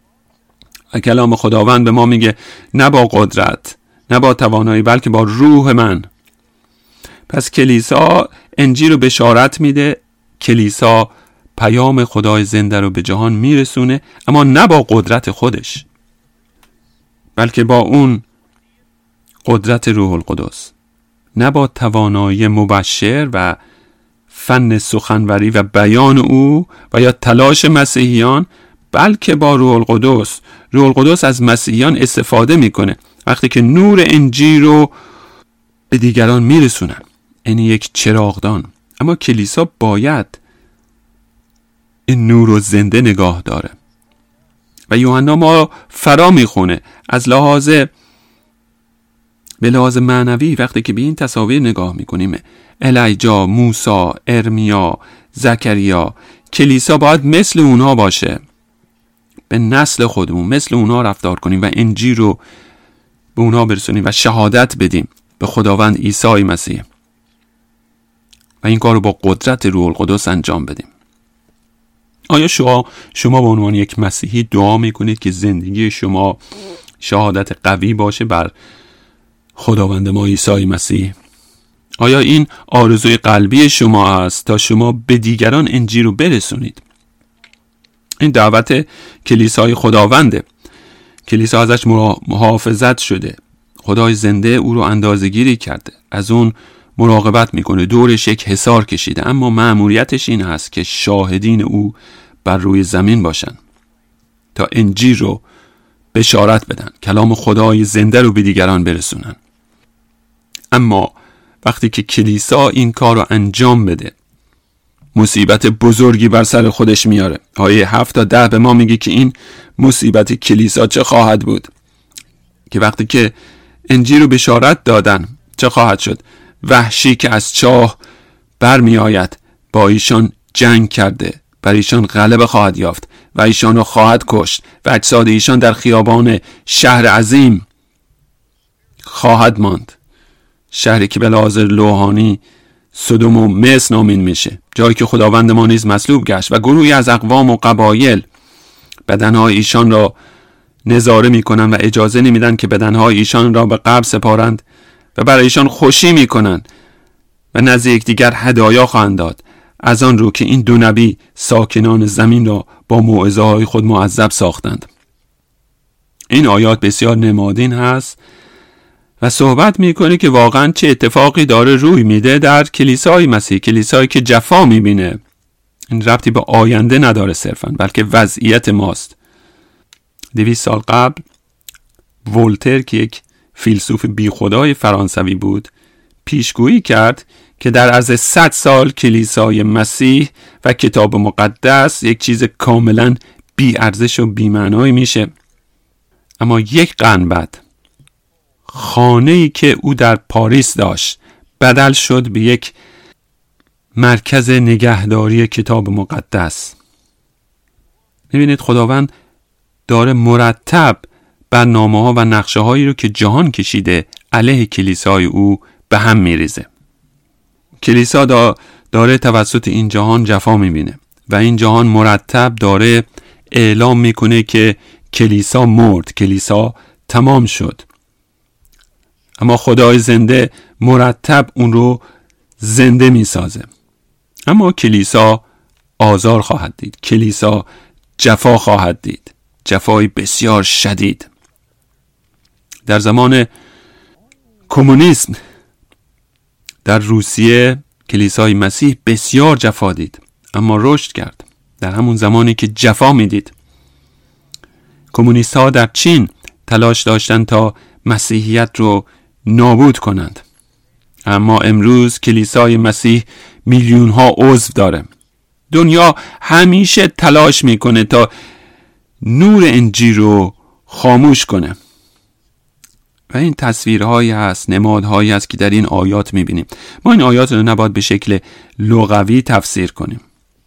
A: و کلام خداوند به ما میگه نه با قدرت، نه با توانایی، بلکه با روح من. پس کلیسا انجیل رو بشارت میده، کلیسا پیام خدای زنده رو به جهان میرسونه، اما نه با قدرت خودش، بلکه با اون قدرت روح القدس، نه با توانایی مبشر و فن سخنوری و بیان او و یا تلاش مسیحیان، بلکه با روح القدس. روح القدس از مسیحیان استفاده میکنه وقتی که نور انجیل رو به دیگران میرسونن. این یک چراغدان. اما کلیسا باید این نور رو زنده نگاه داره و یوحنا ما فرا میخونه از به لحاظ معنوی. وقتی که به این تصاویر نگاه میکنیم، العجا، موسی، ارمیا، زکریا، کلیسا باید مثل اونها باشه، به نسل خودمون مثل اونها رفتار کنیم و انجیل رو به اونها برسونیم و شهادت بدیم به خداوند عیسی مسیح و این کار رو با قدرت روح القدس انجام بدیم. آیا شما به عنوان یک مسیحی دعا میکنید که زندگی شما شهادت قوی باشه بر خداوند ما عیسی مسیح؟ آیا این آرزوی قلبی شما است تا شما به دیگران انجیل رو برسونید؟ این دعوت کلیسای خداونده. کلیسا ازش محافظت شده. خدای زنده او رو اندازه‌گیری کرده، از اون مراقبت میکنه، دورش یک حصار کشیده، اما مأموریتش این هست که شاهدین او بر روی زمین باشن تا انجیل رو بشارت بدن، کلام خدای زنده رو به دیگران برسونن. اما وقتی که کلیسا این کار رو انجام بده، مصیبت بزرگی بر سر خودش میاره. آیه 7 تا 10 به ما میگه که این مصیبت کلیسا چه خواهد بود، که وقتی که انجیل رو بشارت دادن چه خواهد شد. وحشی که از چاه برمی آید با ایشان جنگ کرده، بر ایشان غلبه خواهد یافت و ایشان را خواهد کشت و اجساد ایشان در خیابان شهر عظیم خواهد ماند، شهری که به لحاظ روحانی سدوم و مصر نامین میشه، جایی که خداوند ما نیز مصلوب گشت. و گروهی از اقوام و قبایل بدنهای ایشان را نظاره میکنن و اجازه نمیدن که بدنهای ایشان را به قبر سپارند و برایشان خوشی میکنند و نزد یکدیگر هدایا خواهند داد، از آن رو که این دو نبی ساکنان زمین را با موعظه های خود معذب ساختند. این آیات بسیار نمادین هست و صحبت میکنه که واقعا چه اتفاقی داره روی میده در کلیسای مسیح، کلیسایی که جفا میبینه. این ربطی به آینده نداره صرفا، بلکه وضعیت ماست. 200 سال قبل ولتر که یک فیلسوف بی خدای فرانسوی بود پیشگویی کرد که در عرض 100 سال کلیسای مسیح و کتاب مقدس یک چیز کاملا بی ارزش و بی معنایی میشه. اما یک قرن بعد خانه‌ای که او در پاریس داشت بدل شد به یک مرکز نگهداری کتاب مقدس. میبینید خداوند داره مرتب برنامه‌ها و نقشه‌هایی رو که جهان کشیده علیه کلیسای او به هم میریزه. کلیسا داره توسط این جهان جفا میبینه و این جهان مرتب داره اعلام میکنه که کلیسا مرد، کلیسا تمام شد. اما خدای زنده مرتب اون رو زنده میسازه. اما کلیسا آزار خواهد دید، کلیسا جفا خواهد دید، جفای بسیار شدید. در زمان کمونیسم در روسیه کلیسای مسیح بسیار جفا دید، اما رشد کرد. در همون زمانی که جفا میدید، کمونیست ها در چین تلاش داشتند تا مسیحیت رو نابود کنند. اما امروز کلیسای مسیح میلیون ها عضو داره. دنیا همیشه تلاش میکنه تا نور انجیل رو خاموش کنه. و این تصویرهایی هست، نمادهایی هست که در این آیات میبینیم. ما این آیات رو نباید به شکل لغوی تفسیر کنیم.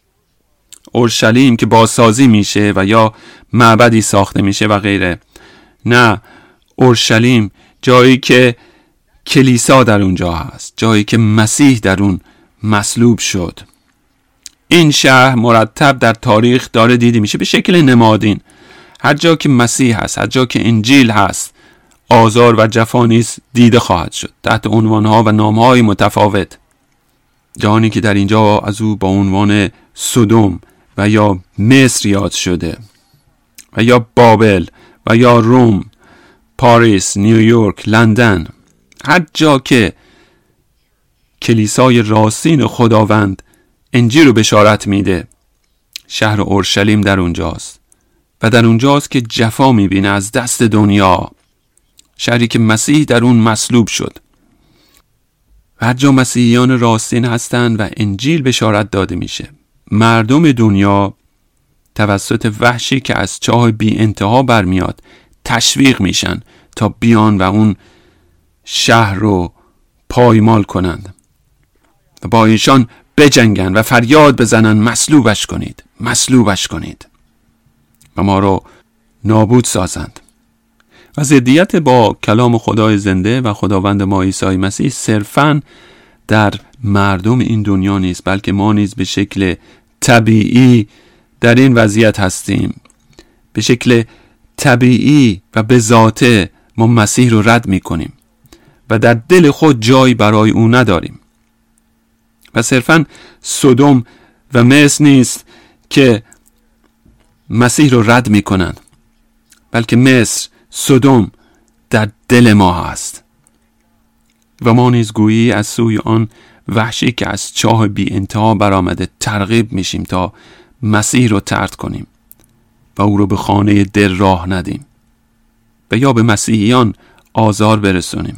A: اورشلیم که بازسازی میشه و یا معبدی ساخته میشه و غیره. نه، اورشلیم جایی که کلیسا در اونجا هست، جایی که مسیح در اون مصلوب شد. این شهر مرتب در تاریخ داره دیده میشه به شکل نمادین. هر جا که مسیح هست، هر جا که انجیل هست، آزار و جفا نیز دیده خواهد شد تحت عنوانها و نامهای متفاوت. جهانی که در اینجا از او با عنوان سدوم و یا مصر یاد شده و یا بابل و یا روم، پاریس، نیویورک، لندن، هر جا که کلیسای راستین خداوند انجیل رو بشارت میده، شهر اورشلیم در اونجاست و در اونجاست که جفا میبینه از دست دنیا. شهری که مسیح در اون مصلوب شد. و هر جا مسیحیان راستین هستند و انجیل بشارت داده میشه، مردم دنیا توسط وحشی که از چاه بی انتها برمیاد تشویق میشن تا بیان و اون شهر رو پایمال کنند و با ایشان بجنگن و فریاد بزنن مصلوبش کنید، مصلوبش کنید و ما رو نابود سازند. و ضدیت با کلام خدای زنده و خداوند ما عیسی مسیح صرفاً در مردم این دنیا نیست، بلکه ما نیز به شکل طبیعی در این وضعیت هستیم. به شکل طبیعی و به ذاته ما مسیح رو رد می کنیم و در دل خود جایی برای او نداریم. و صرفاً سدوم و مصر نیست که مسیح رو رد می کنند، بلکه مصر، سدوم در دل ما هست و ما نیز گویی از سوی آن وحشی که از چاه بی انتها برآمده ترغیب میشیم تا مسیح رو طرد کنیم و او رو به خانه دل راه ندیم و یا به مسیحیان آزار برسونیم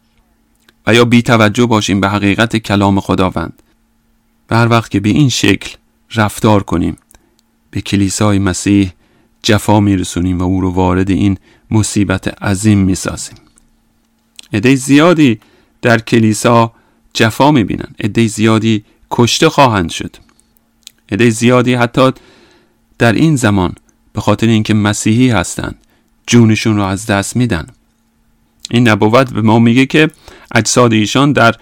A: و یا بی توجه باشیم به حقیقت کلام خداوند. و هر وقت که به این شکل رفتار کنیم به کلیسای مسیح جفا میرسونیم و او رو وارد این مصیبت عظیم میسازیم. عده زیادی در کلیسا جفا میبینن، عده زیادی کشته خواهند شد، عده زیادی حتی در این زمان به خاطر اینکه مسیحی هستند جونشون رو از دست میدن. این نبوت به ما میگه که اجساد ایشان در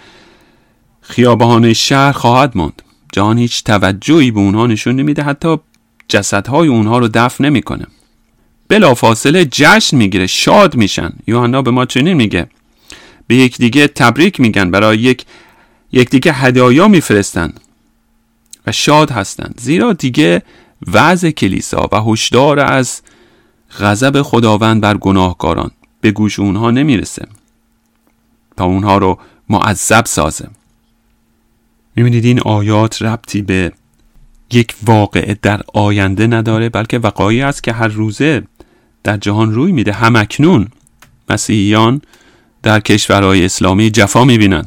A: خیابان شهر خواهد ماند. جهان هیچ توجهی به اونها نشون نمیده، حتی جسدهای اونها رو دفن نمیکنه. بلافاصله جشن میگیره، شاد میشن. یوحنا به ما چنین میگه، به یکدیگه تبریک میگن، برای یکدیگه هدایا میفرستن و شاد هستند، زیرا دیگه وعظ کلیسا و هشدار از غضب خداوند بر گناهکاران به گوش اونها نمیرسه تا اونها رو معذب سازه. میبینید این آیات ربطی به یک واقعه در آینده نداره، بلکه وقایعی است که هر روزه در جهان روی میده. همکنون مسیحیان در کشورهای اسلامی جفا میبینند.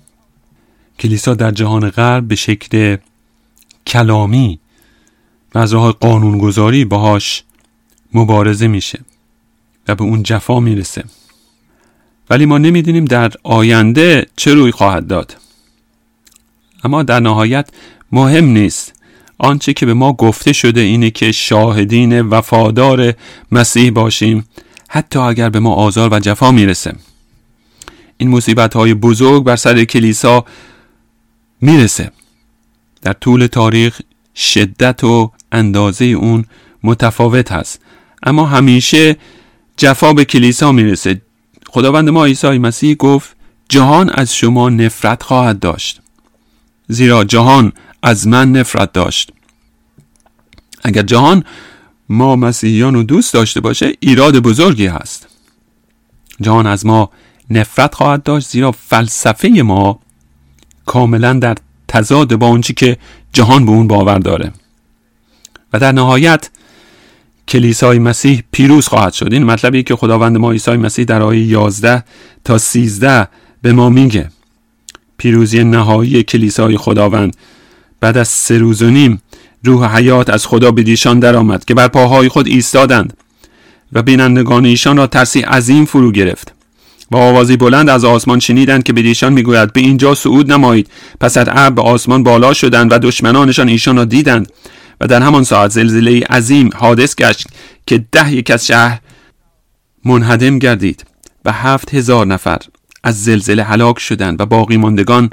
A: کلیسا در جهان غرب به شکل کلامی و از راه قانونگذاری باهاش مبارزه میشه و به اون جفا میرسه، ولی ما نمیدونیم در آینده چه روی خواهد داد. اما در نهایت مهم نیست. آنچه که به ما گفته شده اینه که شاهدین وفادار مسیح باشیم حتی اگر به ما آزار و جفا میرسه. این مصیبت‌های بزرگ بر سر کلیسا میرسه. در طول تاریخ شدت و اندازه اون متفاوت هست، اما همیشه جفا به کلیسا میرسه. خداوند ما عیسی مسیح گفت جهان از شما نفرت خواهد داشت، زیرا جهان از من نفرت داشت. اگر جهان ما مسیحیان رو دوست داشته باشه ایراد بزرگی هست. جهان از ما نفرت خواهد داشت، زیرا فلسفه ما کاملا در تضاد با اون چی که جهان به اون باور داره. و در نهایت کلیسای مسیح پیروز خواهد شد. این مطلبی که خداوند ما عیسی مسیح در آیه 11 تا 13 به ما میگه. پیروزی نهایی کلیسای خداوند. بعد از 3 روز و نیم روح حیات از خدا به ایشان در آمد که بر پاهای خود ایستادند و بینندگان ایشان را ترسی عظیم فرو گرفت و آوازی بلند از آسمان شنیدند که به ایشان میگوید به اینجا صعود نمایید. پس از ابر به آسمان بالا شدند و دشمنانشان ایشان را دیدند و در همان ساعت زلزله عظیم حادث گشت که 10 یک از شهر منهدم گردید و 7,000 نفر از زلزله هلاک شدند و باقی ماندگان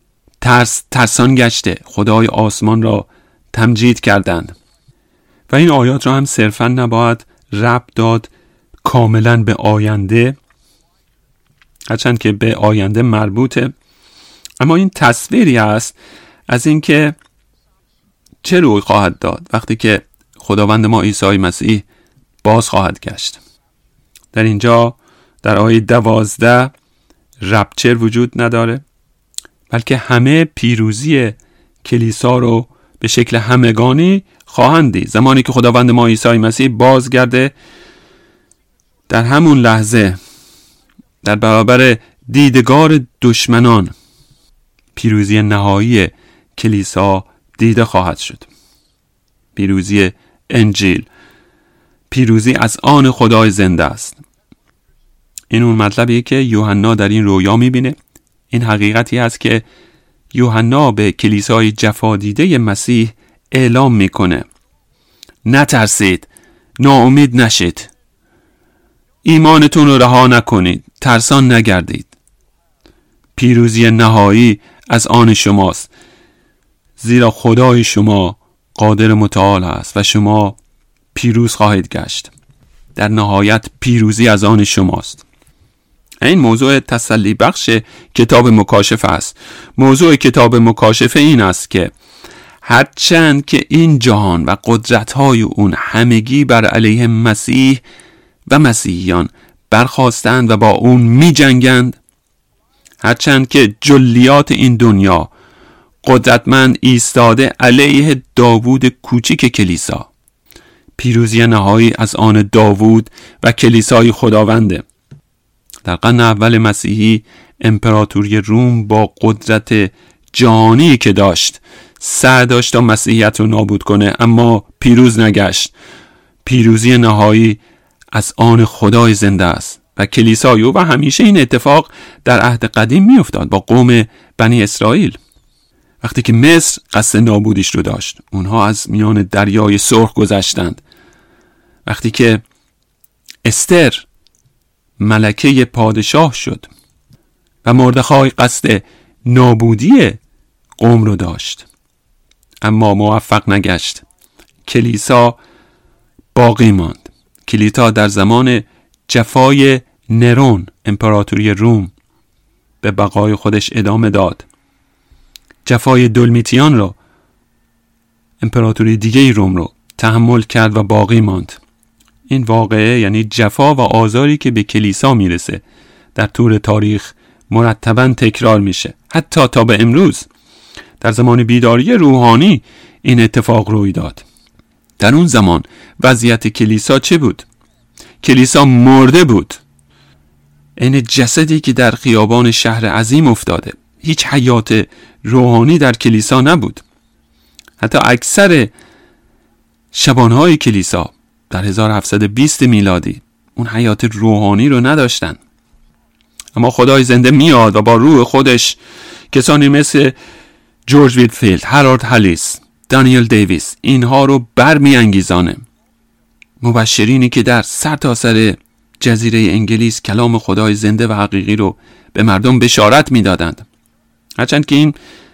A: ترسان گشته خدای آسمان را تمجید کردند. و این آیات را هم صرفا نباید ربط داد کاملا به آینده، هرچند که به آینده مربوطه، اما این تصویری است از اینکه چه روی خواهد داد وقتی که خداوند ما عیسی مسیح باز خواهد گشت. در اینجا در آیه 12 رپچر وجود نداره، بلکه همه پیروزی کلیسا رو به شکل همگانی خواهند دید. زمانی که خداوند ما عیسی مسیح بازگرده، در همون لحظه در برابر دیدگار دشمنان پیروزی نهایی کلیسا دیده خواهد شد. پیروزی انجیل، پیروزی از آن خدای زنده است. این اون مطلبیه که یوحنا در این رویا میبینه. این حقیقتی است که یوحنا به کلیسای جفا دیده مسیح اعلام میکنه. نترسید، ناامید نشید، ایمانتون رو رها نکنید، ترسان نگردید. پیروزی نهایی از آن شماست، زیرا خدای شما قادر متعال است و شما پیروز خواهید گشت. در نهایت پیروزی از آن شماست. این موضوع تسلی بخش کتاب مکاشفه است. موضوع کتاب مکاشفه این است که هرچند که این جهان و قدرت‌های اون همگی بر علیه مسیح و مسیحیان برخاستند و با اون می جنگند، هرچند که جلیات این دنیا قدرتمند ایستاده علیه داوود کوچیک کلیسا، پیروزی نهایی از آن داوود و کلیسای خداونده. در قرن اول مسیحی امپراتوری روم با قدرت جهانی که داشت سعی داشت تا مسیحیت رو نابود کنه، اما پیروز نگشت. پیروزی نهایی از آن خدای زنده است و کلیسای او. و همیشه این اتفاق در عهد قدیم می افتاد با قوم بنی اسرائیل. وقتی که مصر قصد نابودیش رو داشت، اونها از میان دریای سرخ گذشتند. وقتی که استر ملکه پادشاه شد و مردخای قصد نابودی قوم رو داشت اما موفق نگشت، کلیسا باقی ماند. کلیسا در زمان جفای نرون امپراتوری روم به بقای خودش ادامه داد. جفای دولمیتیان رو، امپراتوری دیگه روم رو تحمل کرد و باقی ماند. این واقعه یعنی جفا و آزاری که به کلیسا میرسه در طول تاریخ مرتباً تکرار میشه. حتی تا به امروز در زمان بیداری روحانی این اتفاق روی داد. در اون زمان وضعیت کلیسا چه بود؟ کلیسا مرده بود. این جسدی که در خیابان شهر عظیم افتاده. هیچ حیات روحانی در کلیسا نبود. حتی اکثر شبانهای کلیسا در 1720 میلادی اون حیات روحانی رو نداشتن. اما خدای زنده میاد و با روح خودش کسانی مثل جورج ویتفیلد، هرارد هالیس، دانیل دیویس اینها رو برمی انگیزانه. مبشرینی که در سرتاسر جزیره انگلیس کلام خدای زنده و حقیقی رو به مردم بشارت میدادند. هرچند که این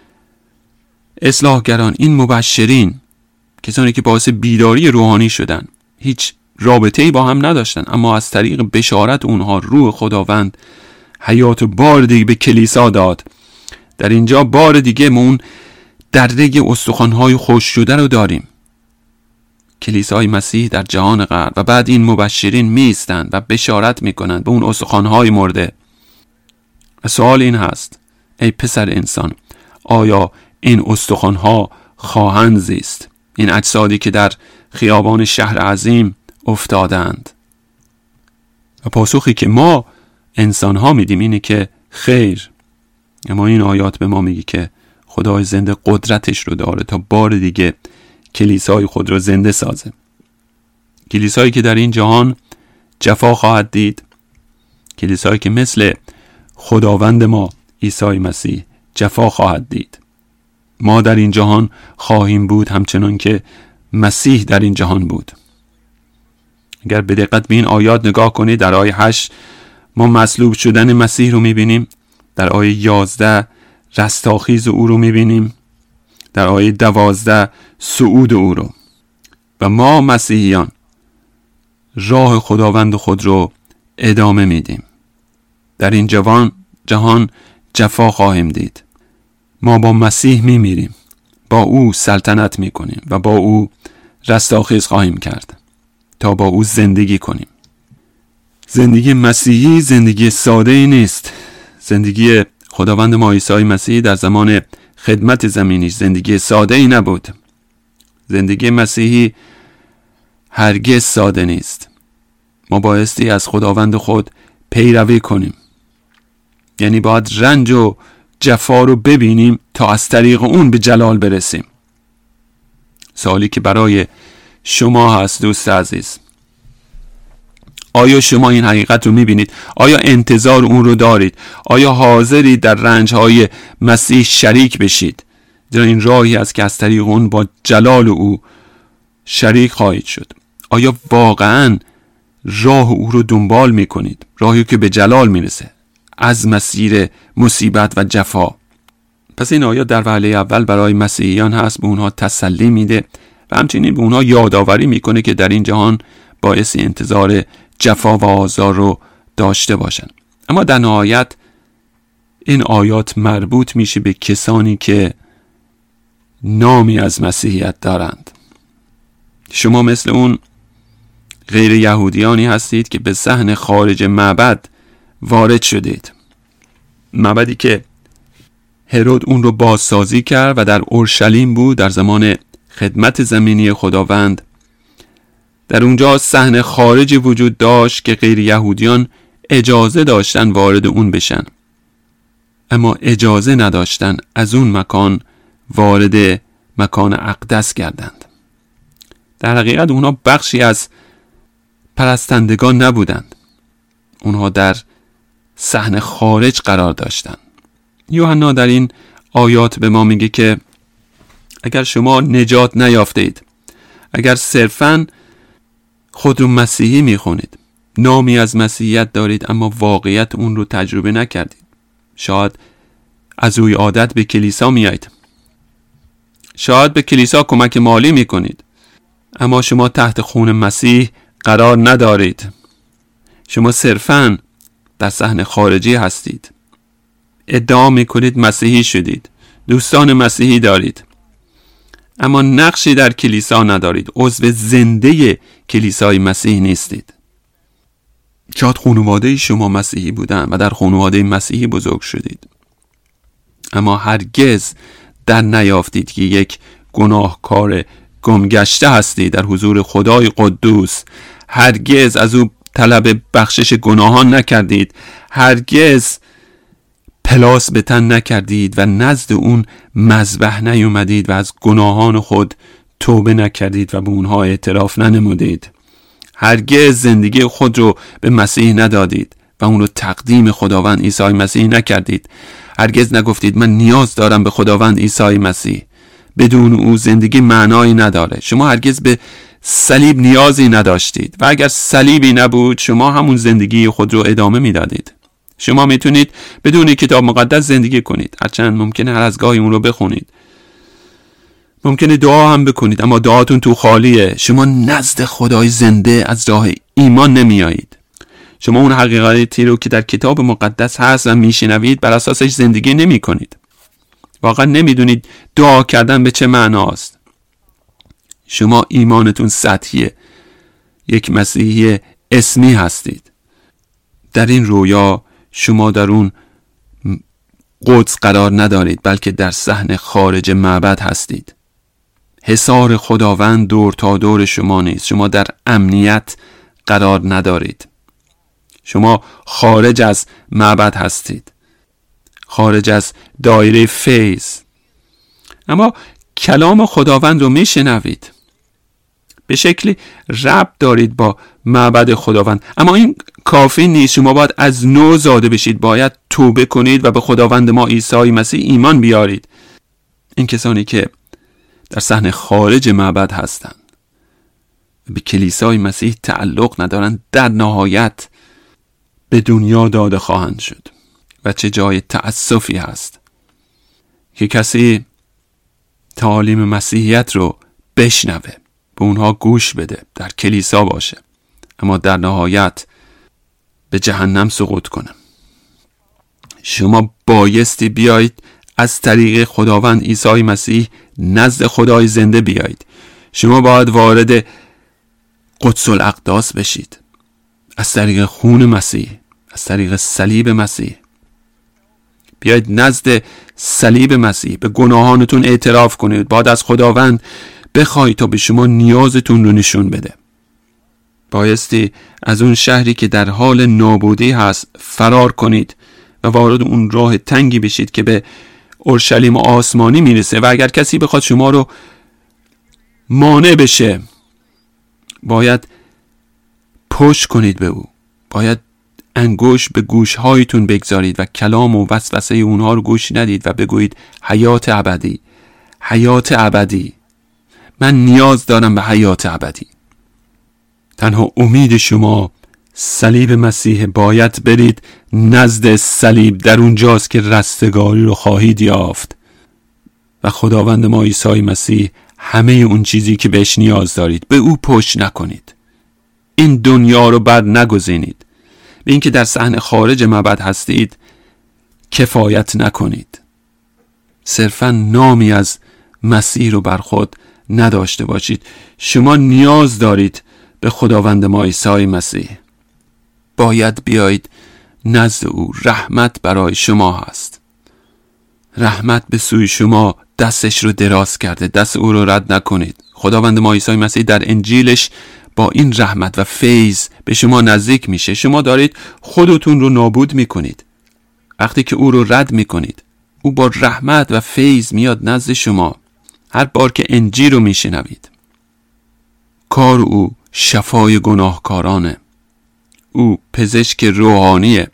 A: اصلاحگران، این مبشرین، کسانی که باعث بیداری روحانی شدن، هیچ رابطه‌ای با هم نداشتن، اما از طریق بشارت اونها روح خداوند حیات بار دیگه به کلیسا داد. در اینجا بار دیگه ما اون دره استخوان‌های خشک شده رو داریم. کلیسای مسیح در جهان غرب و بعد این مبشرین میستند و بشارت میکنند به اون استخوان‌های مرده. سوال این هست: ای پسر انسان، آیا این استخوان‌ها خواهند زیست؟ این اجسادی که در خیابان شهر عظیم افتادند. و پاسخی که ما انسان‌ها میدیم اینه که خیر. اما این آیات به ما میگه که خدای زنده قدرتش رو داره تا بار دیگه کلیسای خود رو زنده سازه. کلیسایی که در این جهان جفا خواهد دید، کلیسایی که مثل خداوند ما عیسی مسیح جفا خواهد دید. ما در این جهان خواهیم بود همچنان که مسیح در این جهان بود. اگر به دقت به این آیات نگاه کنید، در آیه 8 ما مصلوب شدن مسیح رو میبینیم، در آیه 11 رستاخیز او رو میبینیم، در آیه 12 صعود او رو. و ما مسیحیان راه خداوند خود رو ادامه میدیم. در این جهان جفا خواهیم دید. ما با مسیح میمیریم، با او سلطنت میکنیم و با او رستاخیز خواهیم کرد تا با او زندگی کنیم. زندگی مسیحی زندگی ساده ای نیست. زندگی خداوند ما عیسی مسیح در زمان خدمت زمینیش زندگی ساده ای نبود. زندگی مسیحی هرگز ساده نیست. ما بایستی از خداوند خود پیروی کنیم. یعنی باید رنج و جفا رو ببینیم تا از طریق اون به جلال برسیم. سوالی که برای شما هست دوست عزیز، آیا شما این حقیقت رو میبینید؟ آیا انتظار اون رو دارید؟ آیا حاضرید در رنجهای مسیح شریک بشید؟ در این راهی است که از طریق اون با جلال او شریک خواهید شد. آیا واقعا راه او رو دنبال میکنید؟ راهی که به جلال میرسه از مسیر مصیبت و جفا. پس این آیات در وهله اول برای مسیحیان هست، به اونها تسلی میده و همچنین به اونها یادآوری میکنه که در این جهان باعث انتظار جفا و آزار رو داشته باشن. اما در نهایت این آیات مربوط میشه به کسانی که نامی از مسیحیت دارند. شما مثل اون غیر یهودیانی هستید که به صحن خارج معبد وارد شدید. معبدی که هرود اون رو بازسازی کرد و در اورشلیم بود در زمان خدمت زمینی خداوند. در اونجا صحن خارجی وجود داشت که غیر یهودیان اجازه داشتن وارد اون بشن، اما اجازه نداشتن از اون مکان وارد مکان اقدس گردند. در حقیقت اونها بخشی از پرستندگان نبودند. اونها در صحن خارج قرار داشتند. یوحنا در این آیات به ما میگه که اگر شما نجات نیافتید، اگر صرفاً خود رو مسیحی میخونید، نامی از مسیحیت دارید اما واقعیت اون رو تجربه نکردید، شاید از روی عادت به کلیسا میایید، شاید به کلیسا کمک مالی میکنید، اما شما تحت خون مسیح قرار ندارید. شما صرفاً در صحن خارجی هستید. ادعا میکنید مسیحی شدید، دوستان مسیحی دارید، اما نقشی در کلیسا ندارید، عضو زنده کلیسای مسیح نیستید. شاید خانواده شما مسیحی بودن و در خانواده مسیحی بزرگ شدید، اما هرگز در نیافتید که یک گناهکار گمگشته هستید در حضور خدای قدوس. هرگز از او طلب بخشش گناهان نکردید، هرگز پلاس به تن نکردید و نزد اون مذبح نیومدید و از گناهان خود توبه نکردید و به اونها اعتراف ننمودید. هرگز زندگی خود رو به مسیح ندادید و اون رو تقدیم خداوند عیسی مسیح نکردید. هرگز نگفتید من نیاز دارم به خداوند عیسی مسیح، بدون او زندگی معنایی نداره. شما هرگز به صلیب نیازی نداشتید و اگر صلیبی نبود شما همون زندگی خود رو ادامه میدادید. شما میتونید بدون کتاب مقدس زندگی کنید، هرچند ممکنه هر از گاهی اون رو بخونید، ممکنه دعا هم بکنید، اما دعاتون تو خالیه. شما نزد خدای زنده از راه ایمان نمیایید. شما اون حقیقتی رو که در کتاب مقدس هست و میشنوید بر اساسش زندگی نمی کنید. واقعا نمیدونید دعا کردن به چه معناست. شما ایمانتون سطحیه، یک مسیحی اسمی هستید. در این رویا شما در اون قدس قرار ندارید، بلکه در صحن خارج معبد هستید. حصار خداوند دور تا دور شما نیست. شما در امنیت قرار ندارید. شما خارج از معبد هستید، خارج از دایره فیض. اما کلام خداوند رو میشنوید، به شکلی ربط دارید با معبد خداوند، اما این کافی نیست. شما باید از نو زاده بشید، باید توبه کنید و به خداوند ما عیسی مسیح ایمان بیارید. این کسانی که در صحن خارج معبد هستند، به کلیسای مسیح تعلق ندارند، در نهایت به دنیا داده خواهند شد. و چه جای تأسفی هست که کسی تعالیم مسیحیت رو بشنوه، به اونها گوش بده، در کلیسا باشه، اما در نهایت به جهنم سقوط کنه. شما بایستی بیایید از طریق خداوند عیسی مسیح نزد خدای زنده بیایید. شما باید وارد قدس الاقداس بشید از طریق خون مسیح، از طریق صلیب مسیح. بیایید نزد صلیب مسیح، به گناهانتون اعتراف کنید، باید از خداوند بخواید تا به شما نیازتون رو نشون بده. بایستی از اون شهری که در حال نابودی هست فرار کنید و وارد اون راه تنگی بشید که به اورشلیم آسمانی میرسه. و اگر کسی بخواد شما رو مانع بشه، باید پشت کنید به او، باید انگوش به گوشهایتون بگذارید و کلام و وسوسه اونها رو گوش ندید و بگویید حیات ابدی، حیات ابدی، من نیاز دارم به حیات ابدی. تنها امید شما صلیب مسیح. باید برید نزد صلیب، در اونجاست که رستگاری رو خواهید یافت و خداوند ما عیسی مسیح همه اون چیزی که بهش نیاز دارید. به او پشت نکنید، این دنیا رو بر نگزینید، به اینکه در صحن خارج معبد هستید کفایت نکنید. صرفا نامی از مسیح رو بر خود نداشته باشید. شما نیاز دارید به خداوند ما عیسی مسیح. باید بیایید نزد او. رحمت برای شما هست. رحمت به سوی شما دستش رو دراز کرده، دست او رو رد نکنید. خداوند ما عیسی مسیح در انجیلش با این رحمت و فیض به شما نزدیک میشه. شما دارید خودتون رو نابود میکنید. وقتی که او رو رد میکنید، او با رحمت و فیض میاد نزد شما. هر بار که انجیل رو میشنوید، کار او شفای گناهکارانه. او پزشک روحانیه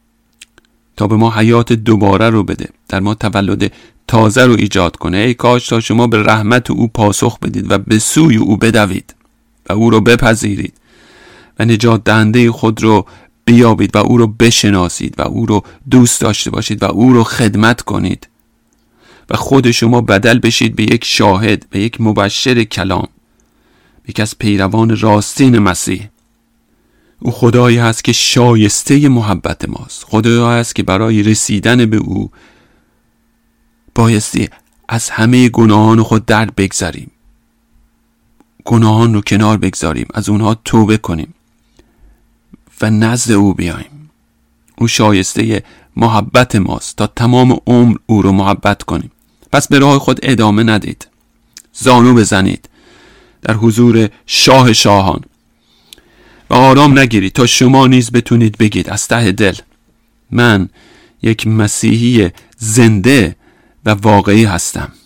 A: تا به ما حیات دوباره رو بده، در ما تولد تازه رو ایجاد کنه. ای کاش تا شما به رحمت او پاسخ بدید و به سوی او بدوید و او رو بپذیرید و نجات دهنده خود رو بیابید و او رو بشناسید و او رو دوست داشته باشید و او رو خدمت کنید و خود شما بدل بشید به یک شاهد، به یک مبشر کلام، یکی از پیروان راستین مسیح. او خدایی هست که شایسته محبت ماست. خدایی هست که برای رسیدن به او بایستی از همه گناهان خود در بگذاریم، گناهان رو کنار بگذاریم، از اونها توبه کنیم و نزد او بیاییم. او شایسته محبت ماست تا تمام عمر او رو محبت کنیم. پس به راه خود ادامه ندید، زانو بزنید در حضور شاه شاهان و آرام نگیرید تا شما نیز بتونید بگید از ته دل من یک مسیحی زنده و واقعی هستم.